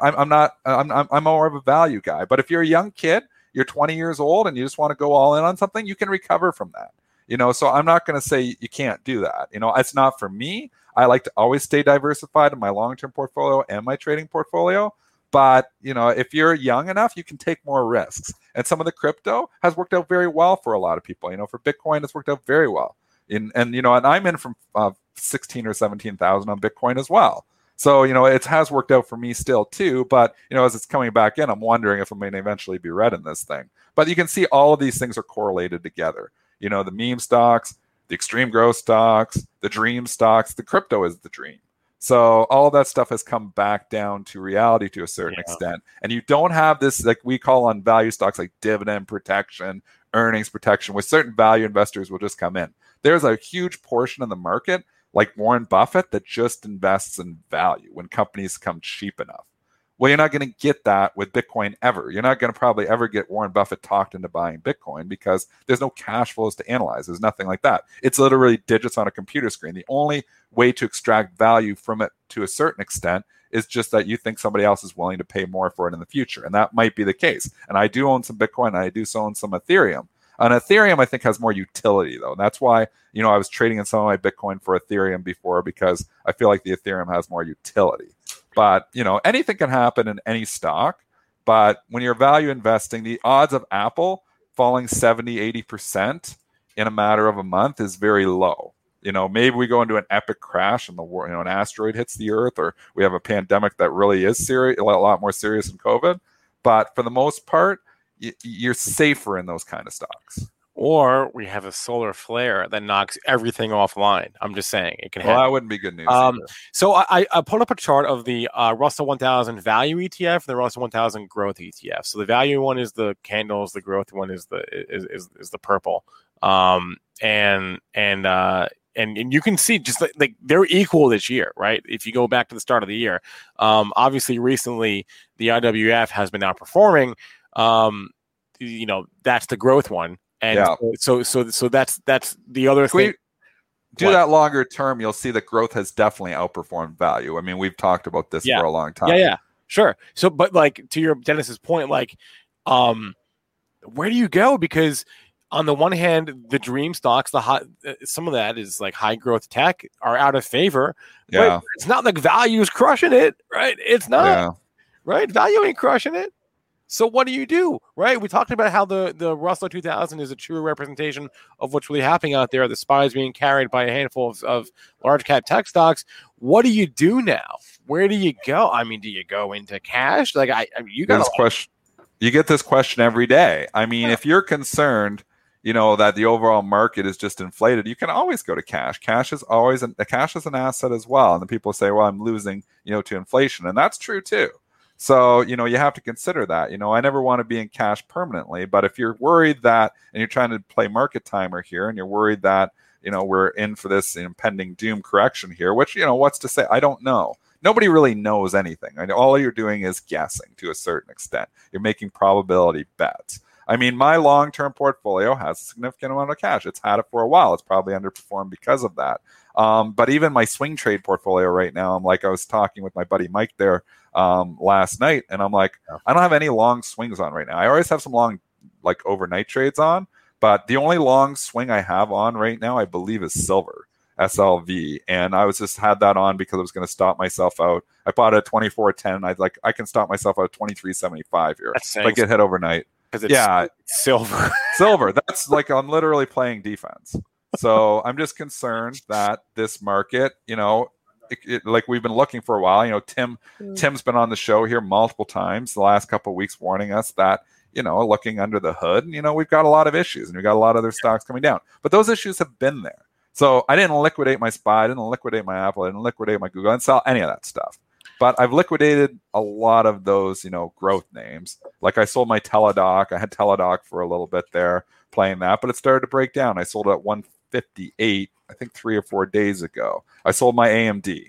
I'm more of a value guy. But if you're a young kid, you're 20 years old, and you just want to go all in on something, you can recover from that. So I'm not going to say you can't do that. It's not for me. I like to always stay diversified in my long-term portfolio and my trading portfolio. But, if you're young enough, you can take more risks. And some of the crypto has worked out very well for a lot of people. For Bitcoin, it's worked out very well. And I'm in from 16 or 17,000 on Bitcoin as well. So, it has worked out for me still too. But, as it's coming back in, I'm wondering if I'm going to eventually be red in this thing. But you can see all of these things are correlated together. The meme stocks, the extreme growth stocks, the dream stocks, the crypto is the dream. So all of that stuff has come back down to reality to a certain extent. And you don't have this, like we call on value stocks, like dividend protection, earnings protection, where certain value investors will just come in. There's a huge portion of the market, like Warren Buffett, that just invests in value when companies come cheap enough. Well, you're not going to get that with Bitcoin ever. You're not going to probably ever get Warren Buffett talked into buying Bitcoin because there's no cash flows to analyze. There's nothing like that. It's literally digits on a computer screen. The only way to extract value from it to a certain extent is just that you think somebody else is willing to pay more for it in the future. And that might be the case. And I do own some Bitcoin, and I do own some Ethereum. And Ethereum, I think, has more utility, though. And that's why, I was trading in some of my Bitcoin for Ethereum before, because I feel like the Ethereum has more utility. But, anything can happen in any stock. But when you're value investing, the odds of Apple falling 70, 80% in a matter of a month is very low. Maybe we go into an epic crash and an asteroid hits the Earth, or we have a pandemic that really is serious, a lot more serious than COVID. But for the most part, you're safer in those kind of stocks. Or we have a solar flare that knocks everything offline. I'm just saying it can happen. Well, that wouldn't be good news. So I pulled up a chart of the Russell 1000 value ETF and the Russell 1000 growth ETF. So the value one is the candles, the growth one is the purple. And you can see just like they're equal this year, right? If you go back to the start of the year, obviously recently the IWF has been outperforming. That's the growth one. And so that's the other thing. That longer term, you'll see that growth has definitely outperformed value. I mean, we've talked about this for a long time. Yeah, sure. So, but like to your Dennis's point, like, where do you go? Because on the one hand, the dream stocks, some of that is like high growth tech are out of favor. Yeah, but it's not like value is crushing it, right? It's not, right? Value ain't crushing it. So what do you do, right? We talked about how the Russell 2000 is a true representation of what's really happening out there. The SPY is being carried by a handful of large cap tech stocks. What do you do now? Where do you go? I mean, do you go into cash? Like you got this question. You get this question every day. I mean, if you're concerned, that the overall market is just inflated, you can always go to cash. Cash is always cash is an asset as well. And the people say, well, I'm losing, to inflation, and that's true too. So, you have to consider that. I never want to be in cash permanently, but if you're worried that, and you're trying to play market timer here, and you're worried that, we're in for this impending doom correction here, which, what's to say? I don't know. Nobody really knows anything. I know all you're doing is guessing to a certain extent. You're making probability bets. I mean, my long-term portfolio has a significant amount of cash. It's had it for a while. It's probably underperformed because of that. But even my swing trade portfolio right now, I was talking with my buddy Mike there last night, and I'm like, I don't have any long swings on right now. I always have some long, overnight trades on, but the only long swing I have on right now, I believe, is silver, SLV, and I was just had that on because I was going to stop myself out. I bought it at 24.10. I can stop myself out at 23.75 here if I get hit overnight. It's silver. Silver. That's I'm literally playing defense. So I'm just concerned that this market, like we've been looking for a while. Tim's been on the show here multiple times the last couple of weeks, warning us that looking under the hood, we've got a lot of issues, and we've got a lot of other stocks coming down. But those issues have been there. So I didn't liquidate my SPY, I didn't liquidate my Apple, I didn't liquidate my Google, I didn't sell any of that stuff. But I've liquidated a lot of those, growth names. Like I sold my Teladoc. I had Teladoc for a little bit there playing that, but it started to break down. I sold it at 158, I think 3 or 4 days ago. I sold my AMD.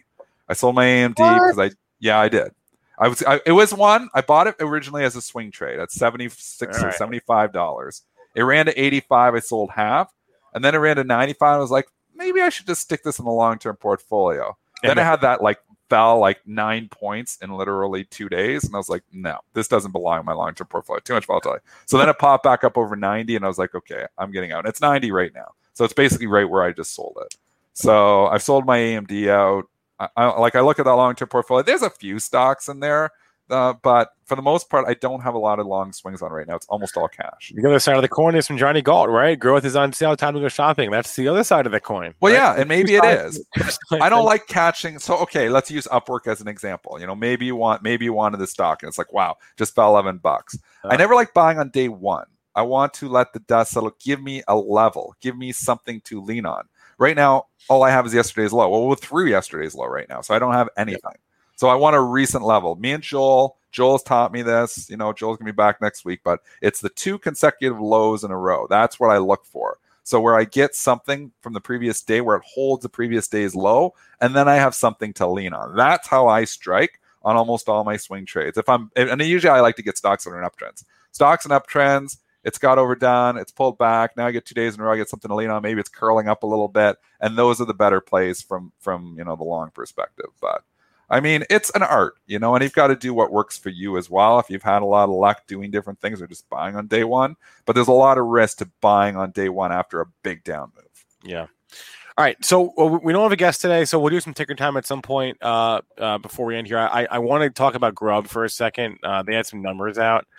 Because I did. It was one, I bought it originally as a swing trade at $76 or $75. It ran to 85. I sold half. And then it ran to 95. I was like, maybe I should just stick this in the long-term portfolio. Then I had that fell 9 points in literally 2 days. And I was like, no, this doesn't belong in my long-term portfolio. Too much volatility. So then it popped back up over 90. And I was like, okay, I'm getting out. And it's 90 right now. So it's basically right where I just sold it. So I've sold my AMD out. I look at that long-term portfolio. There's a few stocks in there. But for the most part, I don't have a lot of long swings on right now. It's almost all cash. The other side of the coin is from Johnny Galt, right? Growth is on sale. Time to go shopping. That's the other side of the coin. Well, right? yeah, and maybe it is. I don't like catching. So, okay, let's use Upwork as an example. Maybe you wanted the stock, and it's like, wow, just fell $11. I never like buying on day one. I want to let the dust settle. Give me a level. Give me something to lean on. Right now, all I have is yesterday's low. Well, we're through yesterday's low right now, so I don't have anything. Yeah. So I want a recent level. Me and Joel's taught me this. Joel's going to be back next week, but it's the 2 consecutive lows in a row. That's what I look for. So where I get something from the previous day where it holds the previous day's low, and then I have something to lean on. That's how I strike on almost all my swing trades. And usually I like to get stocks that are in uptrends. Stocks and uptrends, it's got overdone, it's pulled back. Now I get 2 days in a row, I get something to lean on. Maybe it's curling up a little bit, and those are the better plays from the long perspective. But I mean, it's an art, and you've got to do what works for you as well. If you've had a lot of luck doing different things or just buying on day one, but there's a lot of risk to buying on day one after a big down move. Yeah. All right. So we don't have a guest today, so we'll do some ticker time at some point before we end here. I want to talk about Grub for a second. They had some numbers out.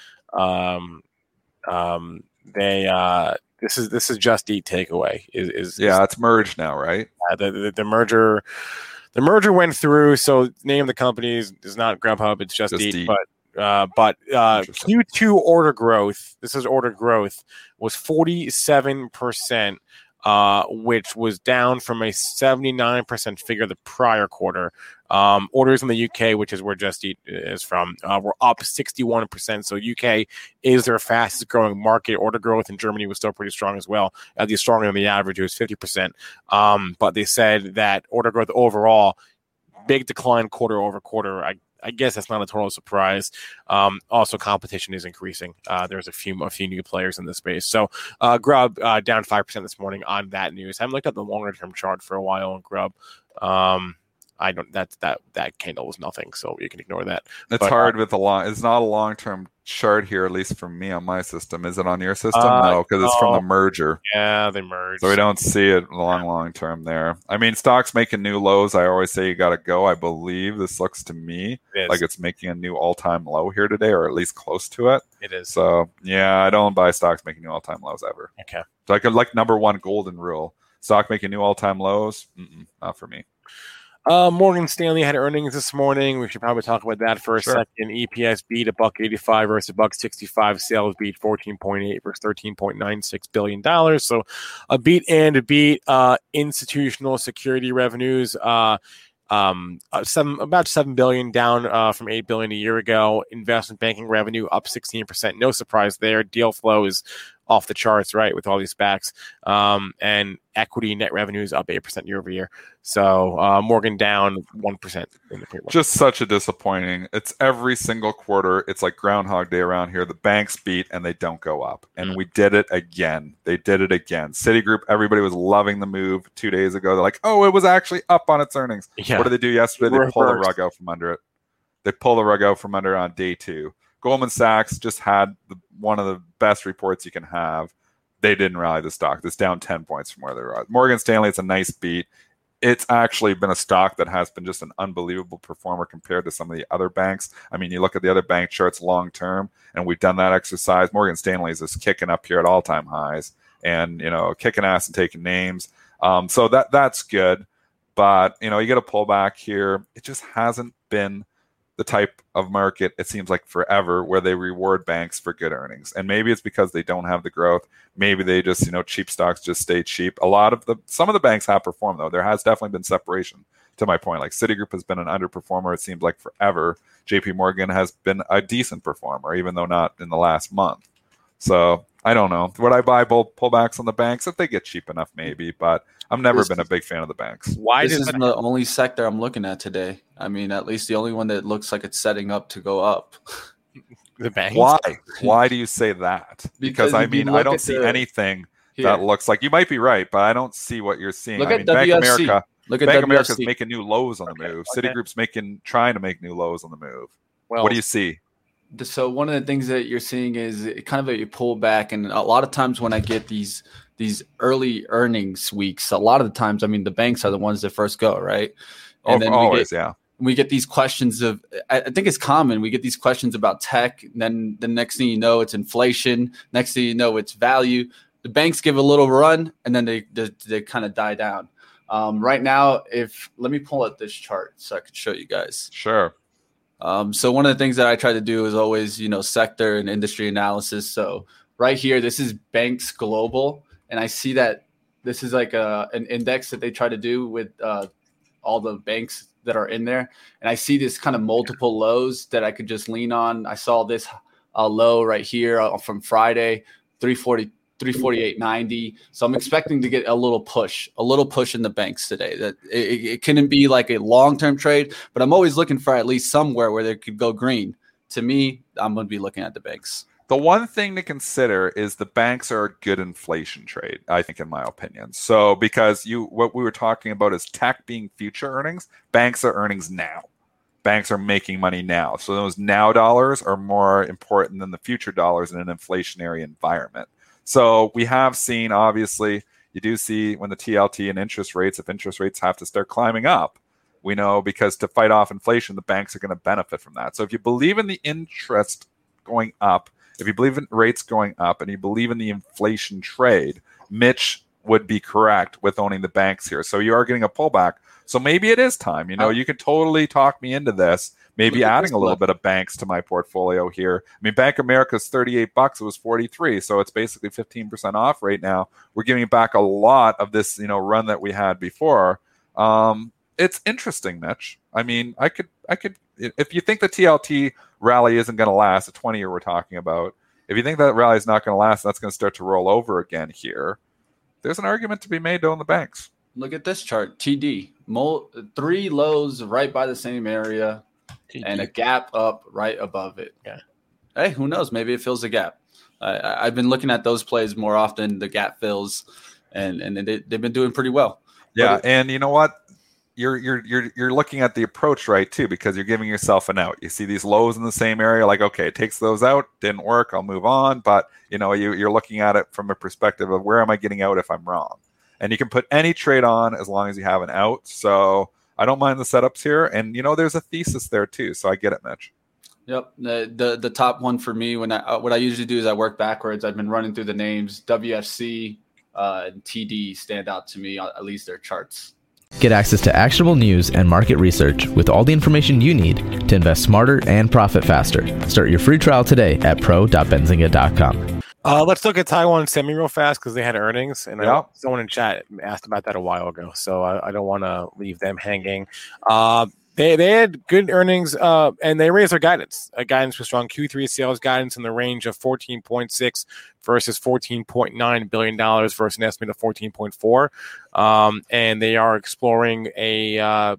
This is Just Eat takeaway. It's merged now, right? The merger. The merger went through, so the name of the company is not Grubhub, it's Just Eat. But Q2 order growth, this is order growth, was 47%, which was down from a 79% figure the prior quarter. Orders in the UK, which is where Just Eat is from, were up 61%. So UK is their fastest growing market. Order growth in Germany was still pretty strong as well. At least stronger than the average, it was 50%. But they said that order growth overall, big decline quarter over quarter. I guess that's not a total surprise. Also, competition is increasing. There's a few new players in this space. So Grub down 5% this morning on that news. I haven't looked at the longer term chart for a while on Grub. I don't. That candle was nothing, so you can ignore that. It's hard with it's not a long term chart here, at least for me on my system. Is it on your system? No, because it's from the merger. Yeah, they merged, so we don't see it long term there. I mean, stocks making new lows. I always say you got to go. I believe this looks to me like it's making a new all time low here today, or at least close to it. It is. So yeah, I don't buy stocks making new all time lows ever. Okay. So I could number one golden rule: stock making new all time lows. Not for me. Morgan Stanley had earnings this morning. We should probably talk about that for a second. EPS beat $1.85 versus $1.65. Sales beat 14.8 versus $13.96 billion. So a beat and a beat. Institutional security revenues about $7 billion, down from $8 billion a year ago. Investment banking revenue up 16%. No surprise there. Deal flow is off the charts, right, with all these SPACs. And equity net revenues up 8% year over year. So Morgan down 1% in the pre-market. Just such a disappointing. It's every single quarter. It's like Groundhog Day around here. The banks beat and they don't go up. And we did it again. They did it again. Citigroup, everybody was loving the move 2 days ago. They're like, oh, it was actually up on its earnings. Yeah. What did they do yesterday? They pulled the rug out from under it. They pulled the rug out from under on day two. Goldman Sachs just had one of the best reports you can have. They didn't rally the stock. It's down 10 points from where they were. Morgan Stanley, it's a nice beat. It's actually been a stock that has been just an unbelievable performer compared to some of the other banks. I mean, you look at the other bank charts long term, and we've done that exercise. Morgan Stanley is just kicking up here at all-time highs and, kicking ass and taking names. So that's good. But, you get a pullback here. It just hasn't been the type of market, it seems like forever, where they reward banks for good earnings. And maybe it's because they don't have the growth. Maybe they just, cheap stocks just stay cheap. Some of the banks have performed, though. There has definitely been separation, to my point. Like Citigroup has been an underperformer, it seems like forever. JP Morgan has been a decent performer, even though not in the last month. So I don't know. Would I buy both pullbacks on the banks? If they get cheap enough, maybe. But I've never been a big fan of the banks. This isn't the only sector I'm looking at today. I mean, at least the only one that looks like it's setting up to go up. The banks. Why? Why do you say that? Because I if you mean, I look don't at see the- anything Here, that looks like, you might be right, but I don't see what you're seeing. look I at mean, Bank of WFC. America, Look at Bank of America is WFC. making new lows on the move. Citigroup's trying to make new lows on the move. Well, What do you see? So one of the things that you're seeing is kind of a pullback, and a lot of times when I get these early earnings weeks, a lot of the times, I mean, the banks are the ones that first go, right? And then Always, we get these questions of, I think it's common. We get these questions about tech. And then the next thing you know, it's inflation. Next thing you know, it's value. The banks give a little run, and then they kind of die down. Right now, let me pull up this chart so I can show you guys. Sure. So one of the things that I try to do is always, sector and industry analysis. So right here, this is Banks Global, and I see that this is like an index that they try to do with all the banks that are in there. And I see this kind of multiple lows that I could just lean on. I saw this low right here from Friday, 348.90. So I'm expecting to get a little push in the banks today. That it couldn't be like a long-term trade, but I'm always looking for at least somewhere where they could go green. To me, I'm going to be looking at the banks. The one thing to consider is the banks are a good inflation trade, I think, in my opinion. So because what we were talking about is tech being future earnings, banks are earnings now. Banks are making money now. So those now dollars are more important than the future dollars in an inflationary environment. So we have seen, obviously, you do see when the TLT and interest rates, if interest rates have to start climbing up, we know because to fight off inflation, the banks are going to benefit from that. So if you believe in the interest going up, if you believe in rates going up and you believe in the inflation trade, Mitch would be correct with owning the banks here. So you are getting a pullback. So maybe it is time. You can totally talk me into this. Maybe adding a little bit of banks to my portfolio here. I mean, Bank of America's $38. It was 43, so it's basically 15% off right now. We're giving back a lot of this, run that we had before. It's interesting, Mitch. I mean, I could. If you think the TLT rally isn't going to last, the 20-year we're talking about, if you think that rally is not going to last, that's going to start to roll over again here. There's an argument to be made to own the banks. Look at this chart. TD, 3 lows right by the same area, and a gap up right above it. Yeah. Hey, who knows? Maybe it fills the gap. I've been looking at those plays more often. The gap fills, and they've been doing pretty well. Yeah, and you know what? You're looking at the approach right too, because you're giving yourself an out. You see these lows in the same area, like, okay, it takes those out, didn't work, I'll move on. But you're looking at it from a perspective of where am I getting out if I'm wrong? And you can put any trade on as long as you have an out. So I don't mind the setups here, and there's a thesis there too. So I get it, Mitch. Yep. The top one for me, what I usually do is I work backwards. I've been running through the names. WFC and TD stand out to me, at least their charts. Get access to actionable news and market research with all the information you need to invest smarter and profit faster. Start your free trial today at pro.benzinga.com. Let's look at Taiwan Semi real fast because they had earnings, and someone in chat asked about that a while ago, so I don't want to leave them hanging. They had good earnings, and they raised their guidance. Guidance was strong. Q3 sales guidance in the range of 14.6 versus $14.9 billion versus an estimate of 14.4. And they are exploring a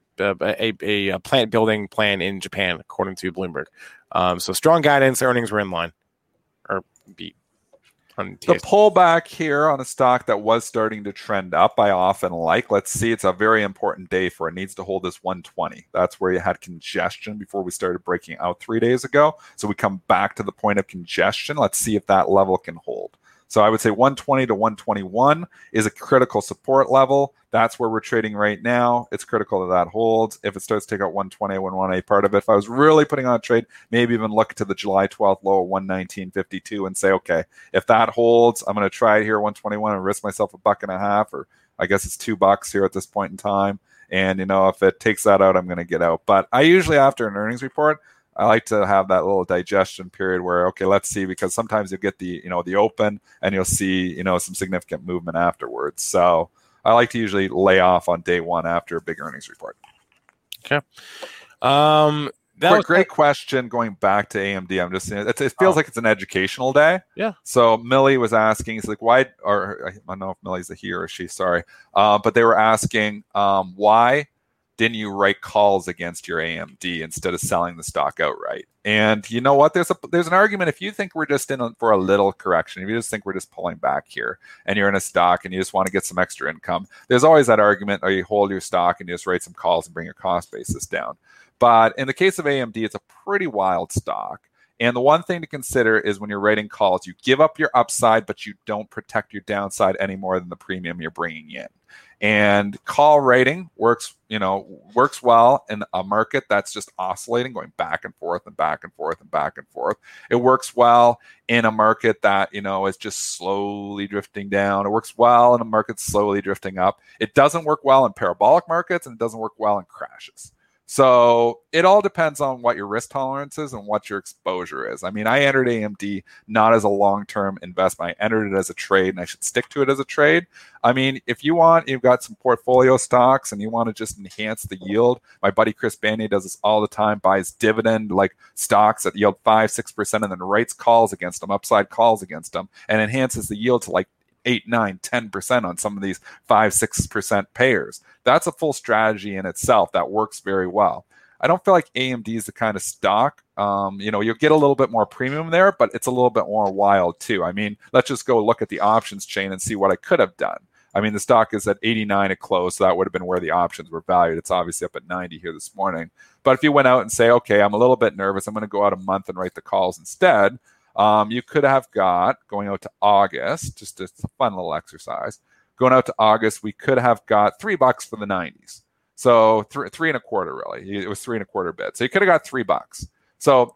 plant building plan in Japan, according to Bloomberg. So strong guidance. Earnings were in line or beat. The pullback here on a stock that was starting to trend up, I often like. Let's see, it's a very important day for it. Needs to hold this 120. That's where you had congestion before we started breaking out 3 days ago. So we come back to the point of congestion. Let's see if that level can hold. So I would say 120 to 121 is a critical support level. That's where we're trading right now. It's critical that that holds. If it starts to take out 120, I wouldn't want a part of it. If I was really putting on a trade, maybe even look to the July 12th low of 119.52 and say, okay, if that holds, I'm going to try it here 121 and risk myself $1.50, or I guess it's $2 here at this point in time. And, if it takes that out, I'm going to get out. But I usually, after an earnings report, I like to have that little digestion period where, okay, let's see, because sometimes you'll get the open and you'll see, some significant movement afterwards. So I like to usually lay off on day one after a big earnings report. Okay. That was a great question going back to AMD. I'm just saying, it feels like it's an educational day. Yeah. So Millie was asking, he's like, why, or I don't know if Millie's a he or a she, sorry. But they were asking why didn't you write calls against your AMD instead of selling the stock outright? And you know what? There's an argument if you think we're just in for a little correction, if you just think we're just pulling back here and you're in a stock and you just want to get some extra income, there's always that argument, or you hold your stock and you just write some calls and bring your cost basis down. But in the case of AMD, it's a pretty wild stock. And the one thing to consider is when you're writing calls, you give up your upside, but you don't protect your downside any more than the premium you're bringing in. And call rating works well in a market that's just oscillating, going back and forth and back and forth and back and forth. It works well in a market that, is just slowly drifting down. It works well in a market slowly drifting up. It doesn't work well in parabolic markets, and it doesn't work well in crashes. So it all depends on what your risk tolerance is and what your exposure is. I mean, I entered AMD not as a long-term investment. I entered it as a trade, and I should stick to it as a trade. I mean, if you've got some portfolio stocks and you want to just enhance the yield, my buddy Chris Banier does this all the time, buys dividend like stocks that yield 5-6% and then writes calls against them, upside calls against them, and enhances the yield to like 8, 9, 10% on some of these 5-6% payers. That's a full strategy in itself that works very well. I don't feel like AMD is the kind of stock, you'll get a little bit more premium there, but it's a little bit more wild too. I mean, let's just go look at the options chain and see what I could have done. I mean, the stock is at 89 at close, so that would have been where the options were valued. It's obviously up at 90 here this morning. But if you went out and say, okay, I'm a little bit nervous, I'm going to go out a month and write the calls instead, you could have got, going out to August, just a fun little exercise, going out to August, we could have got $3 for the 90s. So three and a quarter, really. It was 3.25 bits. So you could have got $3. So,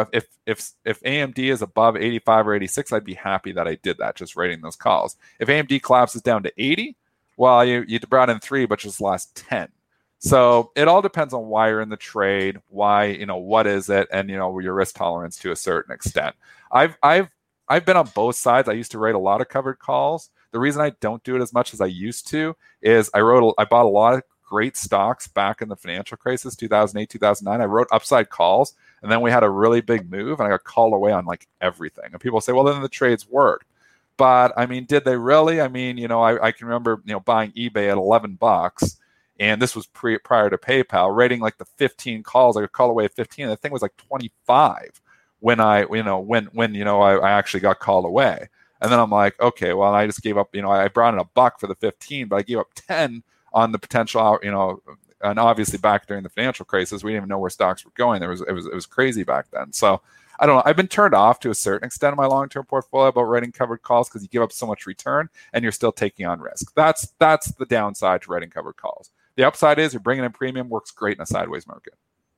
if AMD is above 85 or 86, I'd be happy that I did that, just writing those calls. If AMD collapses down to 80, well, you brought in 3, but just lost 10. So it all depends on why you're in the trade, why, what is it, and, your risk tolerance to a certain extent. I've been on both sides. I used to write a lot of covered calls. The reason I don't do it as much as I used to is I bought a lot of great stocks back in the financial crisis, 2008, 2009. I wrote upside calls, and then we had a really big move, and I got called away on like everything. And people say, well, then the trades worked. But I mean, did they really? I mean, I can remember, buying eBay at $11, and this was prior to PayPal, rating like the 15 calls. I got called away at 15. And the thing was like 25 when I actually got called away. And then I'm like, okay, well, I just gave up, I brought in $1 for the 15, but I gave up 10 on the potential, and obviously back during the financial crisis, we didn't even know where stocks were going. It was crazy back then. So I don't know. I've been turned off to a certain extent in my long-term portfolio about writing covered calls because you give up so much return and you're still taking on risk. That's the downside to writing covered calls. The upside is you're bringing in premium, works great in a sideways market.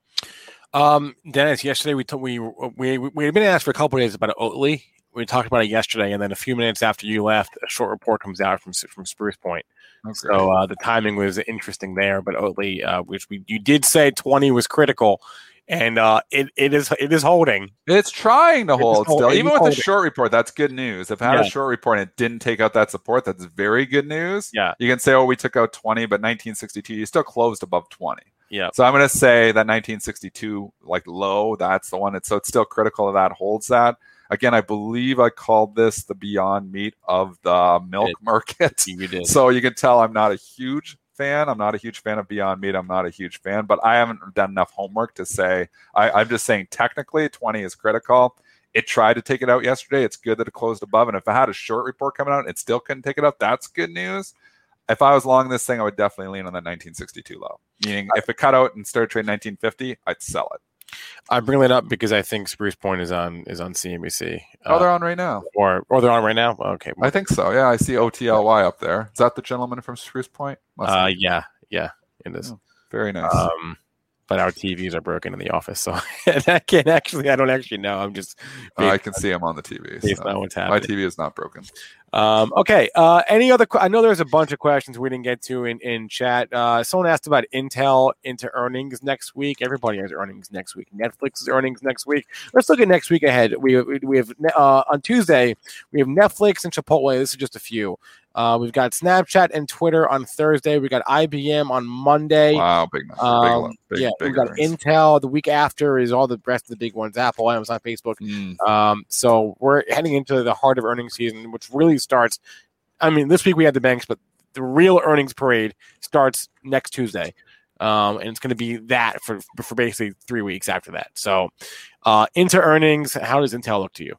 Dennis, yesterday we had been asked for a couple of days about Oatly. We talked about it yesterday, and then a few minutes after you left, a short report comes out from Spruce Point. Okay. So the timing was interesting there. But Oatly, which you did say 20 was critical, and it is holding. It's trying to hold still, even with a short report. That's good news. If I had a short report and it didn't take out that support, that's very good news. Yeah, you can say, oh, we took out 20, but 1962, you still closed above 20. Yeah. So I'm going to say that 1962 like low, that's the one. So it's still critical of that holds that. Again, I believe I called this the Beyond Meat of the milk market. You did. So you can tell I'm not a huge fan. I'm not a huge fan of Beyond Meat. I'm not a huge fan, but I haven't done enough homework to say. I'm just saying technically 20 is critical. It tried to take it out yesterday. It's good that it closed above. And if I had a short report coming out and it still couldn't take it out, that's good news. If I was long this thing, I would definitely lean on that 1962 low. Meaning if it cut out and started trading 1950, I'd sell it. I bring that up because I think Spruce Point is on CNBC. They're on right now. Or they're on right now? Okay. I think so. Yeah, I see OTLY up there. Is that the gentleman from Spruce Point? Yeah, it is. Oh, very nice. But our TVs are broken in the office, so I don't actually know. I'm just. I can see them on the TV. It's not what's happening. My TV is not broken. Okay. Any other? I know there's a bunch of questions we didn't get to in chat. Someone asked about Intel into earnings next week. Everybody has earnings next week. Netflix's earnings next week. Let's look at next week ahead. We have on Tuesday we have Netflix and Chipotle. This is just a few. We've got Snapchat and Twitter on Thursday. We got IBM on Monday. Wow, big big we've got earnings. Intel. The week after is all the rest of the big ones: Apple, Amazon, Facebook. So we're heading into the heart of earnings season, which really starts. I mean, this week we had the banks, but the real earnings parade starts next Tuesday. And it's going to be that for basically 3 weeks after that. So into earnings, how does Intel look to you?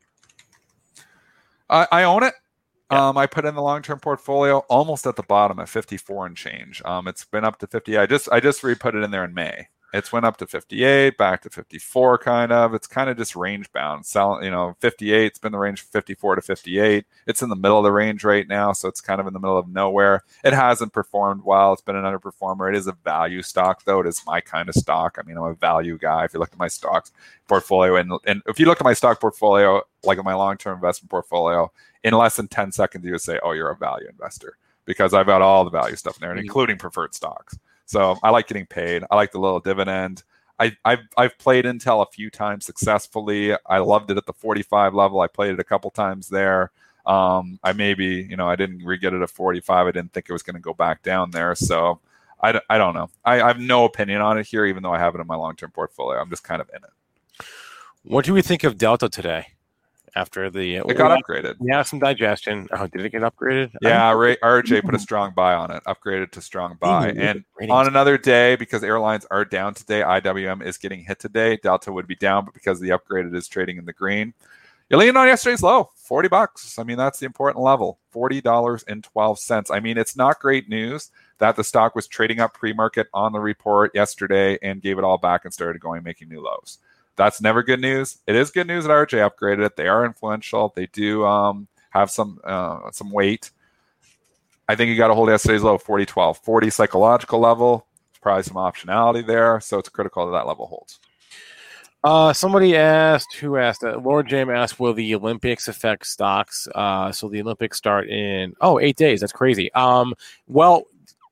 I own it. Yeah. I put in the long-term portfolio almost at the bottom at 54 and change. It's been up to 50. I just re-put it in there in May. It's went up to 58, back to 54, kind of. It's kind of just range bound. 58. It's been the range 54 to 58. It's in the middle of the range right now, so it's kind of in the middle of nowhere. It hasn't performed well. It's been an underperformer. It is a value stock, though. It is my kind of stock. I mean, I'm a value guy. If you look at my stocks portfolio, and if you look at my stock portfolio, like at my long-term investment portfolio, in less than 10 seconds, you would say, "Oh, you're a value investor," because I've got all the value stuff in there, including preferred stocks. So I like getting paid. I like the little dividend. I've played Intel a few times successfully. I loved it at the 45 level. I played it a couple times there. I didn't re-get it at 45. I didn't think it was going to go back down there. So I don't know. I have no opinion on it here, even though I have it in my long-term portfolio. I'm just kind of in it. What do we think of Delta today? After it got upgraded. Yeah, some digestion. Oh, did it get upgraded? Yeah, RJ put a strong buy on it, upgraded to strong buy. And on another day, because airlines are down today, IWM is getting hit today. Delta would be down, but because the upgraded is trading in the green. You're leaning on yesterday's low, $40. I mean, that's the important level, $40.12. I mean, it's not great news that the stock was trading up pre-market on the report yesterday and gave it all back and started making new lows. That's never good news. It is good news that RJ upgraded it. They are influential. They do have some weight. I think you got to hold yesterday's low, 40.12. 40 psychological level. There's probably some optionality there, so it's critical that level holds. Somebody asked, Lord James asked, will the Olympics affect stocks? So the Olympics start in 8 days. That's crazy. Well,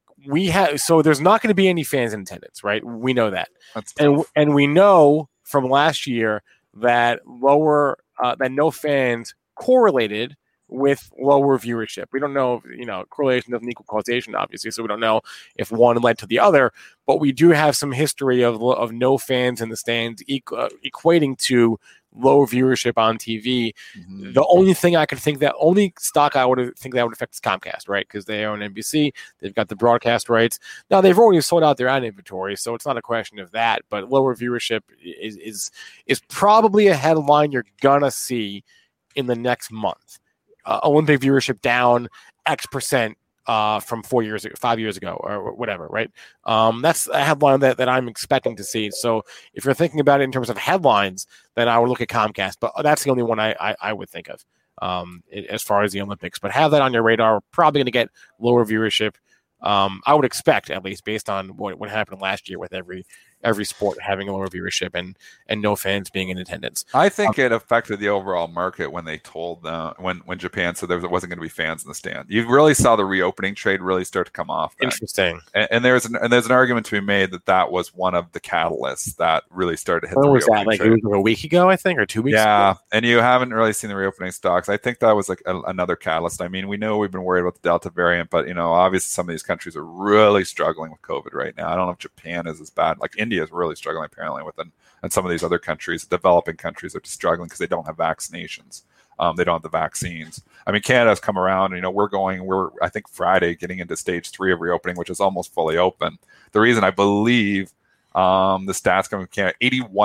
so there's not going to be any fans in attendance, right? We know that. That's tough. And we know from last year that that no fans correlated with lower viewership. We don't know if, correlation doesn't equal causation, obviously, so we don't know if one led to the other, but we do have some history of no fans in the stands equating to low viewership on TV. Mm-hmm. The only thing I could think only stock I would think that would affect is Comcast, right? Because they own NBC, they've got the broadcast rights. Now they've already sold out their ad inventory, so it's not a question of that. But lower viewership is probably a headline you're gonna see in the next month. Olympic viewership down X% from 5 years ago, or whatever, right? That's a headline that I'm expecting to see. So if you're thinking about it in terms of headlines, then I would look at Comcast, but that's the only one I would think of as far as the Olympics. But have that on your radar. We're probably going to get lower viewership. I would expect, at least based on what happened last year with every sport having a lower viewership and no fans being in attendance. I think it affected the overall market when they told when Japan said there wasn't going to be fans in the stand. You really saw the reopening trade really start to come off. Interesting. And there's an argument to be made that was one of the catalysts that really started to hit. When was that? Like it was a week ago, I think, or 2 weeks ago? Yeah, and you haven't really seen the reopening stocks. I think that was like another catalyst. I mean, we know we've been worried about the Delta variant, but obviously some of these countries are really struggling with COVID right now. I don't know if Japan is as bad. Like India is really struggling apparently with it, and some of these other countries, developing countries, are just struggling because they don't have vaccinations. They don't have the vaccines. I mean, Canada's come around. We're I think Friday getting into stage 3 of reopening, which is almost fully open. The reason I believe the stats coming from Canada,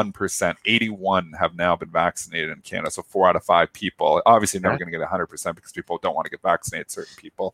81% have now been vaccinated in Canada. So 4 out of 5 people. Obviously, never going to get 100% because people don't want to get vaccinated. Certain people,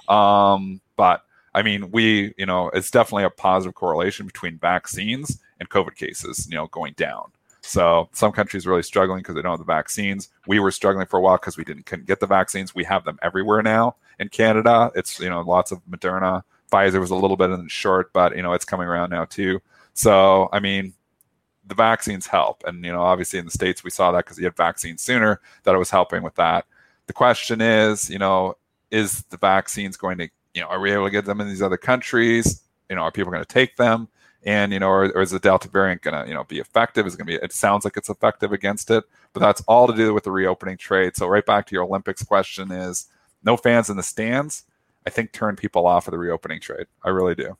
but I mean, it's definitely a positive correlation between vaccines and COVID cases, going down. So some countries are really struggling because they don't have the vaccines. We were struggling for a while because we couldn't get the vaccines. We have them everywhere now in Canada. It's, lots of Moderna. Pfizer was a little bit in the short, but, it's coming around now too. So, I mean, the vaccines help. And, obviously in the States, we saw that because you had vaccines sooner, that it was helping with that. The question is, is the vaccines going to, are we able to get them in these other countries? Are people going to take them? And, or is the Delta variant going to, be effective? Is it going to be, it sounds like it's effective against it, but that's all to do with the reopening trade. So right back to your Olympics question is no fans in the stands, I think turn people off of the reopening trade. I really do.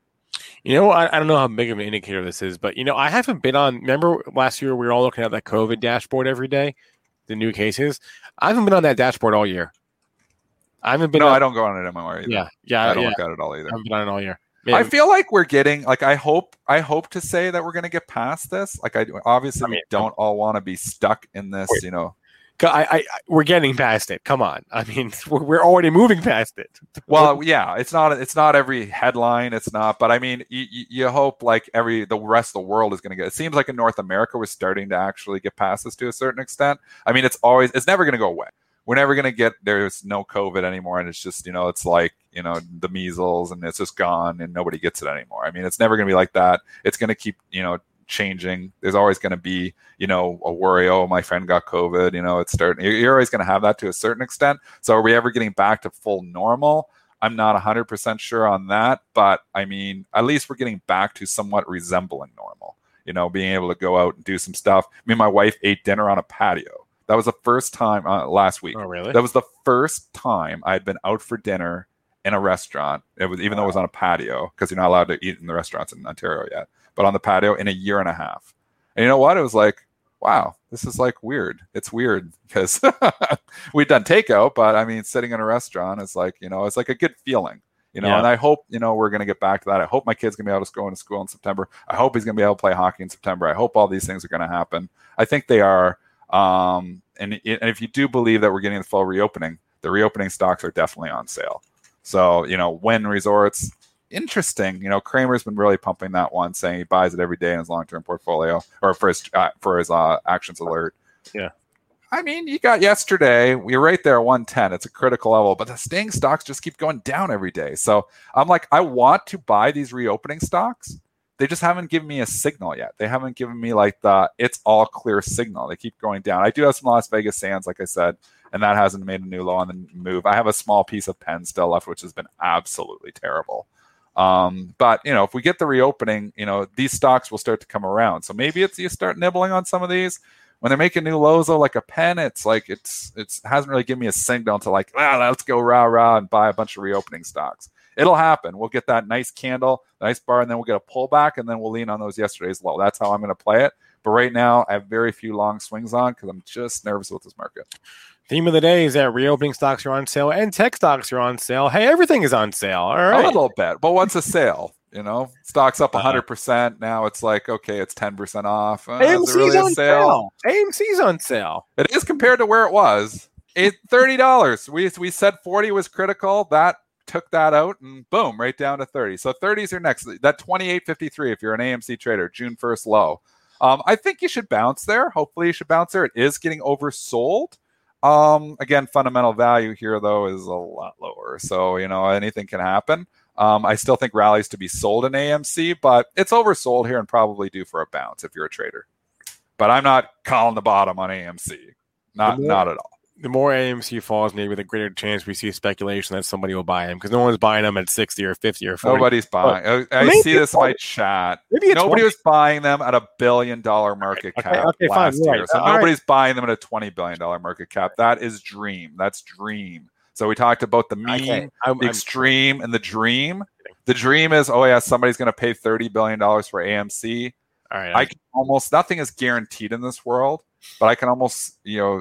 I don't know how big of an indicator this is, but, I haven't been on, remember last year we were all looking at that COVID dashboard every day, the new cases. I haven't been on that dashboard all year. I haven't been. I don't go on it anymore either. Yeah. I don't look at it all either. I haven't been on it all year. Yeah, I feel like we're getting like I hope to say that we're going to get past this. Like obviously we don't all want to be stuck in this, Wait. you know. We're getting past it. Come on. I mean, we're already moving past it. Well, yeah, it's not every headline. It's not, but I mean, you hope like the rest of the world is going to get. It seems like in North America we're starting to actually get past this to a certain extent. I mean, it's never going to go away. We're never going to get there's no COVID anymore, and it's just it's like the measles, and it's just gone, and nobody gets it anymore. I mean, it's never going to be like that. It's going to keep changing. There's always going to be a worry, oh, my friend got COVID, it's starting. You're always going to have that to a certain extent. So are we ever getting back to full normal? I'm not 100% sure on that, but I mean, at least we're getting back to somewhat resembling normal, being able to go out and do some stuff. Me and my wife ate dinner on a patio. That was the first time last week. Oh, really? That was the first time I had been out for dinner in a restaurant. It was, even though it was on a patio, because you're not allowed to eat in the restaurants in Ontario yet, but on the patio in a year and a half. And you know what? It was like, wow, this is like weird. It's weird because we'd done takeout, but I mean, sitting in a restaurant is like, it's like a good feeling, and I hope, we're going to get back to that. I hope my kid's going to be able to go into school in September. I hope he's going to be able to play hockey in September. I hope all these things are going to happen. I think they are. And if you do believe that we're getting the full reopening, the reopening stocks are definitely on sale. So, Wynn Resorts, interesting. Kramer's been really pumping that one, saying he buys it every day in his long-term portfolio or for his actions alert. Yeah. I mean, you got yesterday, we're right there at 110. It's a critical level, but the staying stocks just keep going down every day. So I'm like, I want to buy these reopening stocks. They just haven't given me a signal yet. They haven't given me like the it's all clear signal. They keep going down. I do have some Las Vegas Sands, like I said, and that hasn't made a new low on the move. I have a small piece of Penn still left, which has been absolutely terrible. But if we get the reopening, these stocks will start to come around. So maybe you start nibbling on some of these when they're making new lows, though, like a Penn. It's like it hasn't really given me a signal to like, let's go rah and buy a bunch of reopening stocks. It'll happen. We'll get that nice candle, nice bar, and then we'll get a pullback, and then we'll lean on those yesterday's low. That's how I'm going to play it. But right now, I have very few long swings on because I'm just nervous with this market. Theme of the day is that reopening stocks are on sale and tech stocks are on sale. Hey, everything is on sale. All right. A little bit. But what's a sale? Stocks up 100%. Now it's like, okay, it's 10% off. AMC's really on sale. AMC's on sale. It is compared to where it was. It's $30. We said 40 was critical. That took that out and boom, right down to 30. So 30s are next. That 28.53 if you're an AMC trader, June 1st low. I think you should bounce there. Hopefully you should bounce there. It is getting oversold. Again, fundamental value here, though, is a lot lower. So, anything can happen. I still think rallies to be sold in AMC, but it's oversold here and probably due for a bounce if you're a trader. But I'm not calling the bottom on AMC. Not at all. The more AMC falls, maybe the greater chance we see speculation that somebody will buy them because no one's buying them at 60 or 50 or 40. Nobody's buying. I see this in my chat. Nobody was buying them at $1 billion market cap last year. Right. So nobody's buying them at a $20 billion market cap. That is dream. That's dream. So we talked about the mean, the extreme, and the dream. The dream is, somebody's going to pay $30 billion for AMC. All right. I can almost, nothing is guaranteed in this world. But I can almost,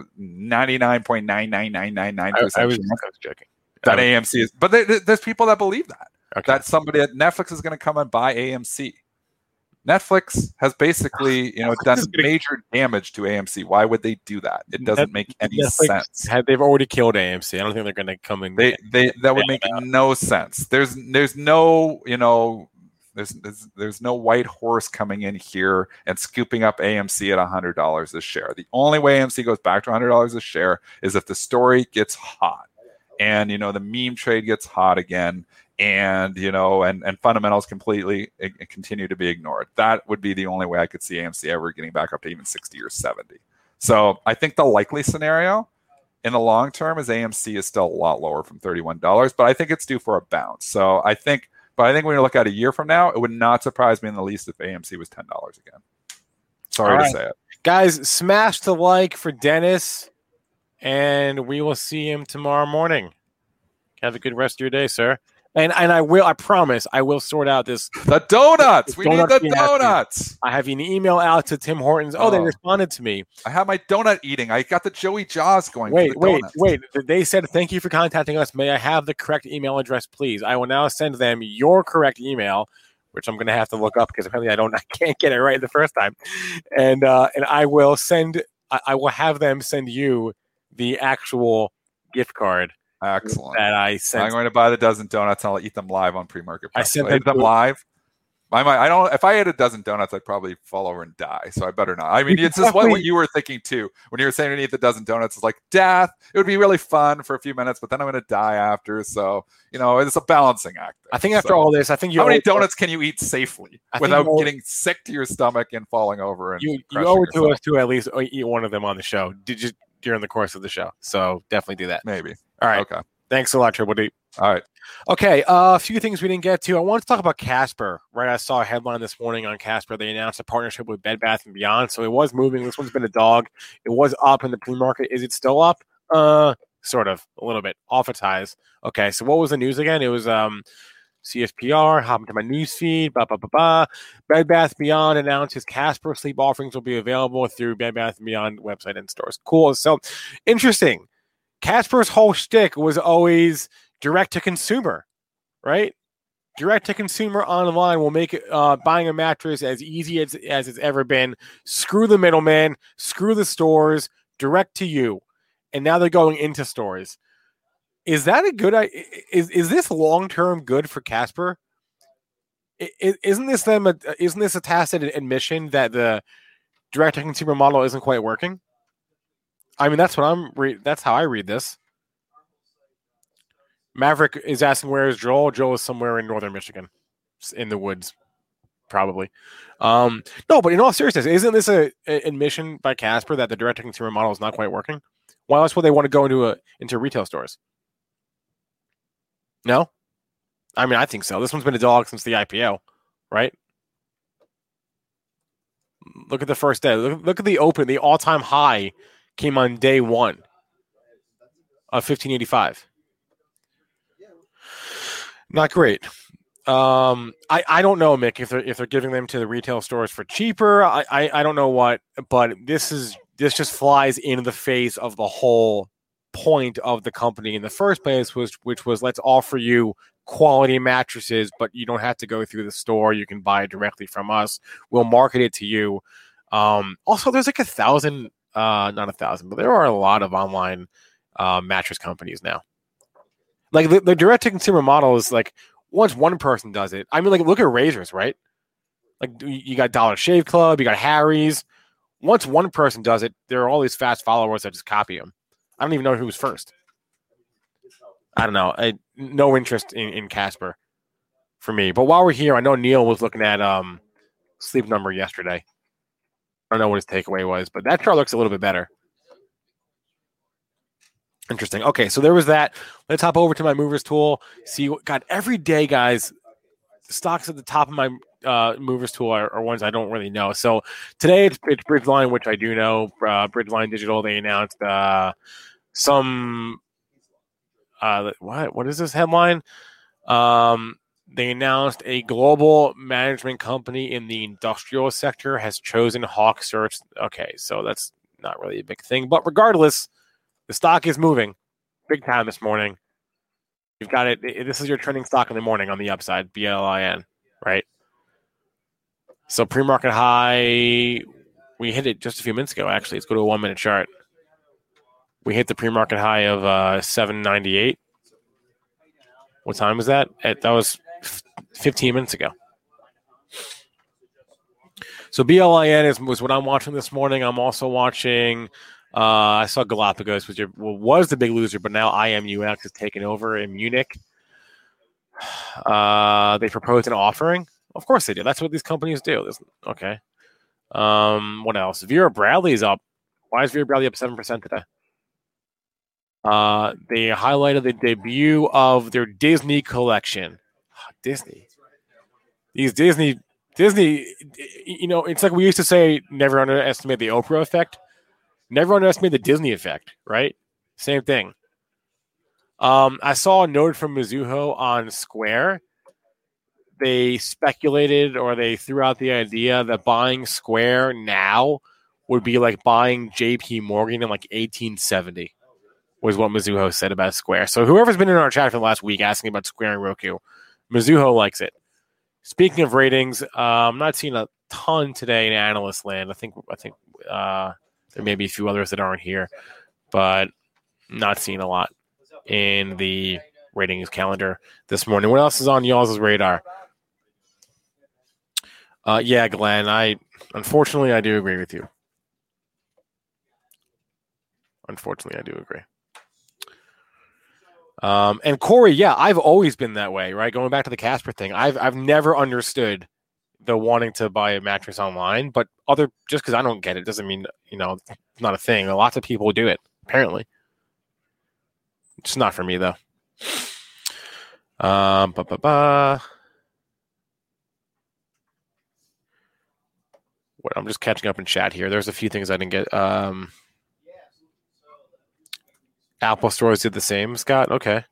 99.99999% I was checking that AMC is. But there's people that believe that. Okay. That somebody at Netflix is going to come and buy AMC. Netflix has basically, done major damage to AMC. Why would they do that? It doesn't make any sense. They've already killed AMC. I don't think they're going to come in. That would make no sense. There's no, There's no white horse coming in here and scooping up AMC at $100 a share. The only way AMC goes back to $100 a share is if the story gets hot and, the meme trade gets hot again and, and fundamentals completely continue to be ignored. That would be the only way I could see AMC ever getting back up to even 60 or 70. So I think the likely scenario in the long term is AMC is still a lot lower from $31, but I think it's due for a bounce. So I think when you look at a year from now, it would not surprise me in the least if AMC was $10 again. Sorry to say it. Guys, smash the like for Dennis, and we will see him tomorrow morning. Have a good rest of your day, sir. And I promise I will sort out this. The donuts. We need Donut the being active. donuts. I have an email out to Tim Hortons. Oh, they Oh. responded to me. I have my donut eating. I got the Joey Jaws going. for Wait. the donuts. They said, thank you for contacting us. May I have the correct email address, please? I will now send them your correct email, which I'm going to have to look up because apparently I can't get it right the first time. And I will have them send you the actual gift card Excellent. that I sent. I'm going to buy the dozen donuts and I'll eat them live on pre-market. I Prep. sent So I eat them them to- live. I don't. If I ate a dozen donuts, I'd probably fall over and die. So I better not. I mean, You it's just what definitely- you were thinking too when you were saying to eat the dozen donuts. It's like death. It would be really fun for a few minutes, but then I'm going to die after. So it's a balancing act. I think after all this, I think you how many owe it to- donuts can you eat safely I think without you owe- getting sick to your stomach and falling over? And you crushing owe it to yourself? us to at least eat one of them on the show during the course of the show. So definitely do that. Maybe. All right. Okay. Thanks a lot, Triple D. All right. Okay, a few things we didn't get to. I wanted to talk about Casper, right? I saw a headline this morning on Casper. They announced a partnership with Bed Bath & Beyond, so it was moving. This one's been a dog. It was up in the pre-market. Is it still up? Sort of, a little bit. Off its highs. Okay, so what was the news again? It was CSPR, hop into my news feed, Bed Bath & Beyond announces Casper sleep offerings will be available through Bed Bath & Beyond website and stores. Cool. So, interesting. Casper's whole shtick was always direct to consumer, right? Direct to consumer online will make buying a mattress as easy as it's ever been. Screw the middleman, screw the stores, direct to you. And now they're going into stores. Is that a good idea? Is this long term good for Casper? Isn't this a tacit admission that the direct to consumer model isn't quite working? I mean, that's what that's how I read this. Maverick is asking where is Joel. Joel is somewhere in northern Michigan, in the woods, probably. No, but in all seriousness, isn't this an admission by Casper that the direct-to-consumer model is not quite working? Why else would they want to go into retail stores? No? I mean, I think so. This one's been a dog since the IPO, right? Look at the first day. Look at the open. The all-time high came on day one of 1585. Not great. I don't know, Mick, if they're giving them to the retail stores for cheaper. I don't know what, but this just flies into the face of the whole point of the company in the first place, which was let's offer you quality mattresses, but you don't have to go through the store. You can buy it directly from us. We'll market it to you. Also, there's like 1,000, not 1,000, but there are a lot of online mattress companies now. Like the direct-to-consumer model is like once one person does it. I mean, like look at razors, right? Like you got Dollar Shave Club, you got Harry's. Once one person does it, there are all these fast followers that just copy them. I don't even know who was first. I don't know. No interest in Casper for me. But while we're here, I know Neil was looking at Sleep Number yesterday. I don't know what his takeaway was, but that chart looks a little bit better. Interesting. Okay, so there was that. Let's hop over to my movers tool. See what God every day, guys. The stocks at the top of my movers tool are ones I don't really know. So today it's Bridgeline, which I do know. Bridgeline Digital. They announced some. What is this headline? They announced a global management company in the industrial sector has chosen HawkSearch. Okay, so that's not really a big thing, but regardless. The stock is moving big time this morning. You've got it. This is your trending stock in the morning on the upside, BLIN, right? So pre-market high, we hit it just a few minutes ago, actually. Let's go to a 1-minute chart. We hit the pre-market high of 798. What time was that? That was 15 minutes ago. So BLIN was what I'm watching this morning. I'm also watching... I saw Galapagos, which was the big loser, but now IMUX has taken over in Munich. They proposed an offering. Of course they do. That's what these companies do. Okay. What else? Vera Bradley is up. Why is Vera Bradley up 7% today? They highlighted the debut of their Disney collection. Disney. These Disney, it's like we used to say, never underestimate the Oprah effect. Never underestimate the Disney effect, right? Same thing. I saw a note from Mizuho on Square. They speculated or they threw out the idea that buying Square now would be like buying JP Morgan in like 1870 was what Mizuho said about Square. So whoever's been in our chat for the last week asking about Square and Roku, Mizuho likes it. Speaking of ratings, I'm not seeing a ton today in analyst land. I think there may be a few others that aren't here, but not seeing a lot in the ratings calendar this morning. What else is on y'all's radar? Yeah, Glenn, unfortunately I do agree with you. Unfortunately, I do agree. And Corey, yeah, I've always been that way, right? Going back to the Casper thing, I've never understood the wanting to buy a mattress online, but just because I don't get it doesn't mean, it's not a thing. Lots of people do it, apparently. It's not for me though. I'm just catching up in chat here. There's a few things I didn't get. Apple stores did the same, Scott. Okay.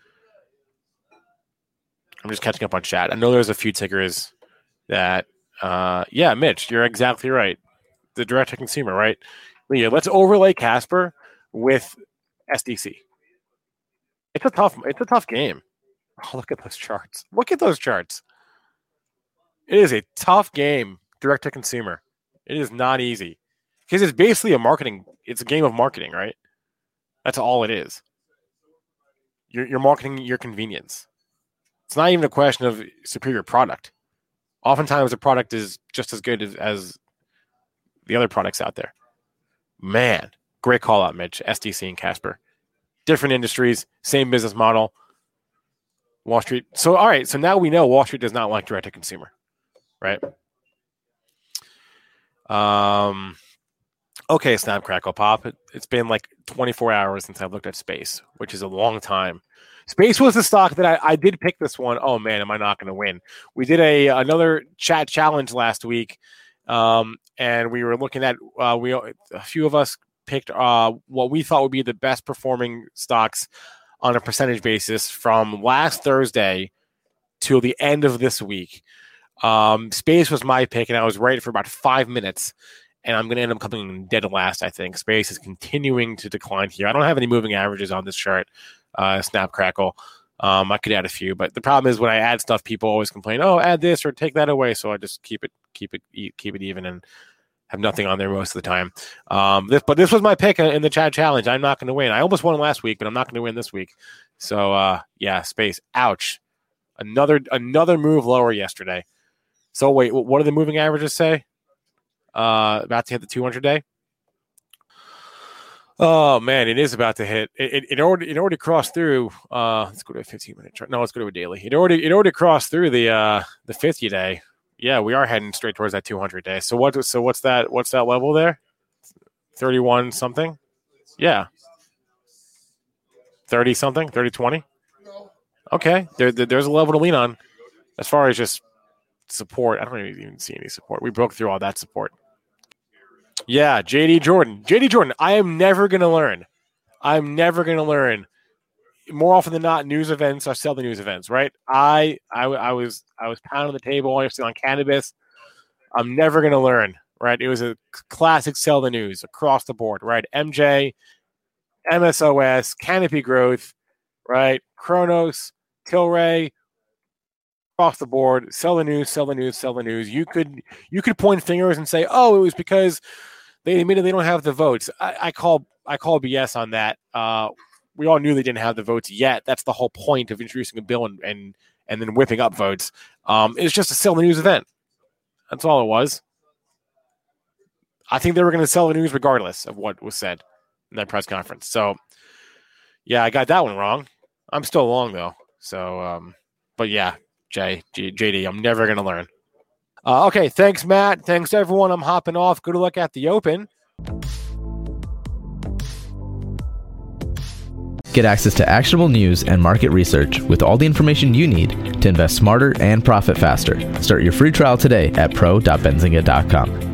I'm just catching up on chat. I know there's a few tickers that, yeah, Mitch, you're exactly right. The direct to consumer, right? Yeah, let's overlay Casper with SDC. It's a tough game. Oh, look at those charts. Look at those charts. It is a tough game, direct to consumer. It is not easy because it's basically it's a game of marketing, right? That's all it is. You're marketing your convenience. It's not even a question of superior product. Oftentimes, the product is just as good as the other products out there. Man, great call out, Mitch. SDC and Casper. Different industries, same business model. Wall Street. So, all right. So now we know Wall Street does not like direct to consumer, right? Okay, Snap, Crackle, Pop. It's been like 24 hours since I've looked at Space, which is a long time. Space was the stock that I did pick this one. Oh, man, am I not going to win? We did another chat challenge last week, and we were looking at a few of us picked what we thought would be the best performing stocks on a percentage basis from last Thursday till the end of this week. Space was my pick, and I was right for about 5 minutes. And I'm going to end up coming in dead last, I think. Space is continuing to decline here. I don't have any moving averages on this chart, Snap, Crackle. I could add a few, but the problem is when I add stuff, people always complain, oh, add this or take that away. So I just keep it even and have nothing on there most of the time. But this was my pick in the chat challenge. I'm not going to win. I almost won last week, but I'm not going to win this week. So, yeah, Space. Ouch. Another move lower yesterday. So, wait, what do the moving averages say? About to hit the 200-day. Oh man, it is about to hit. It already crossed through. Let's go to a 15-minute chart. No, let's go to a daily. It already crossed through the 50-day. Yeah, we are heading straight towards that 200-day. So what's that level there? 31 something. Yeah. 30 something. 30-20. Okay, there's a level to lean on. As far as just support, I don't even see any support. We broke through all that support. Yeah, JD Jordan. I am never going to learn. More often than not, news events are sell the news events, right? I was pounding the table obviously on cannabis. I'm never going to learn, right? It was a classic sell the news across the board, right? MJ, MSOS, Canopy Growth, right? Kronos, Tilray, across the board, sell the news. You could point fingers and say, oh, it was because they admitted they don't have the votes. I call BS on that. We all knew they didn't have the votes yet. That's the whole point of introducing a bill and then whipping up votes. It's just a sell the news event. That's all it was. I think they were going to sell the news regardless of what was said in that press conference. So, yeah, I got that one wrong. I'm still long though. So, but yeah. JD, I'm never going to learn. Okay, thanks, Matt. Thanks, everyone. I'm hopping off. Good luck at the Open. Get access to actionable news and market research with all the information you need to invest smarter and profit faster. Start your free trial today at pro.benzinga.com.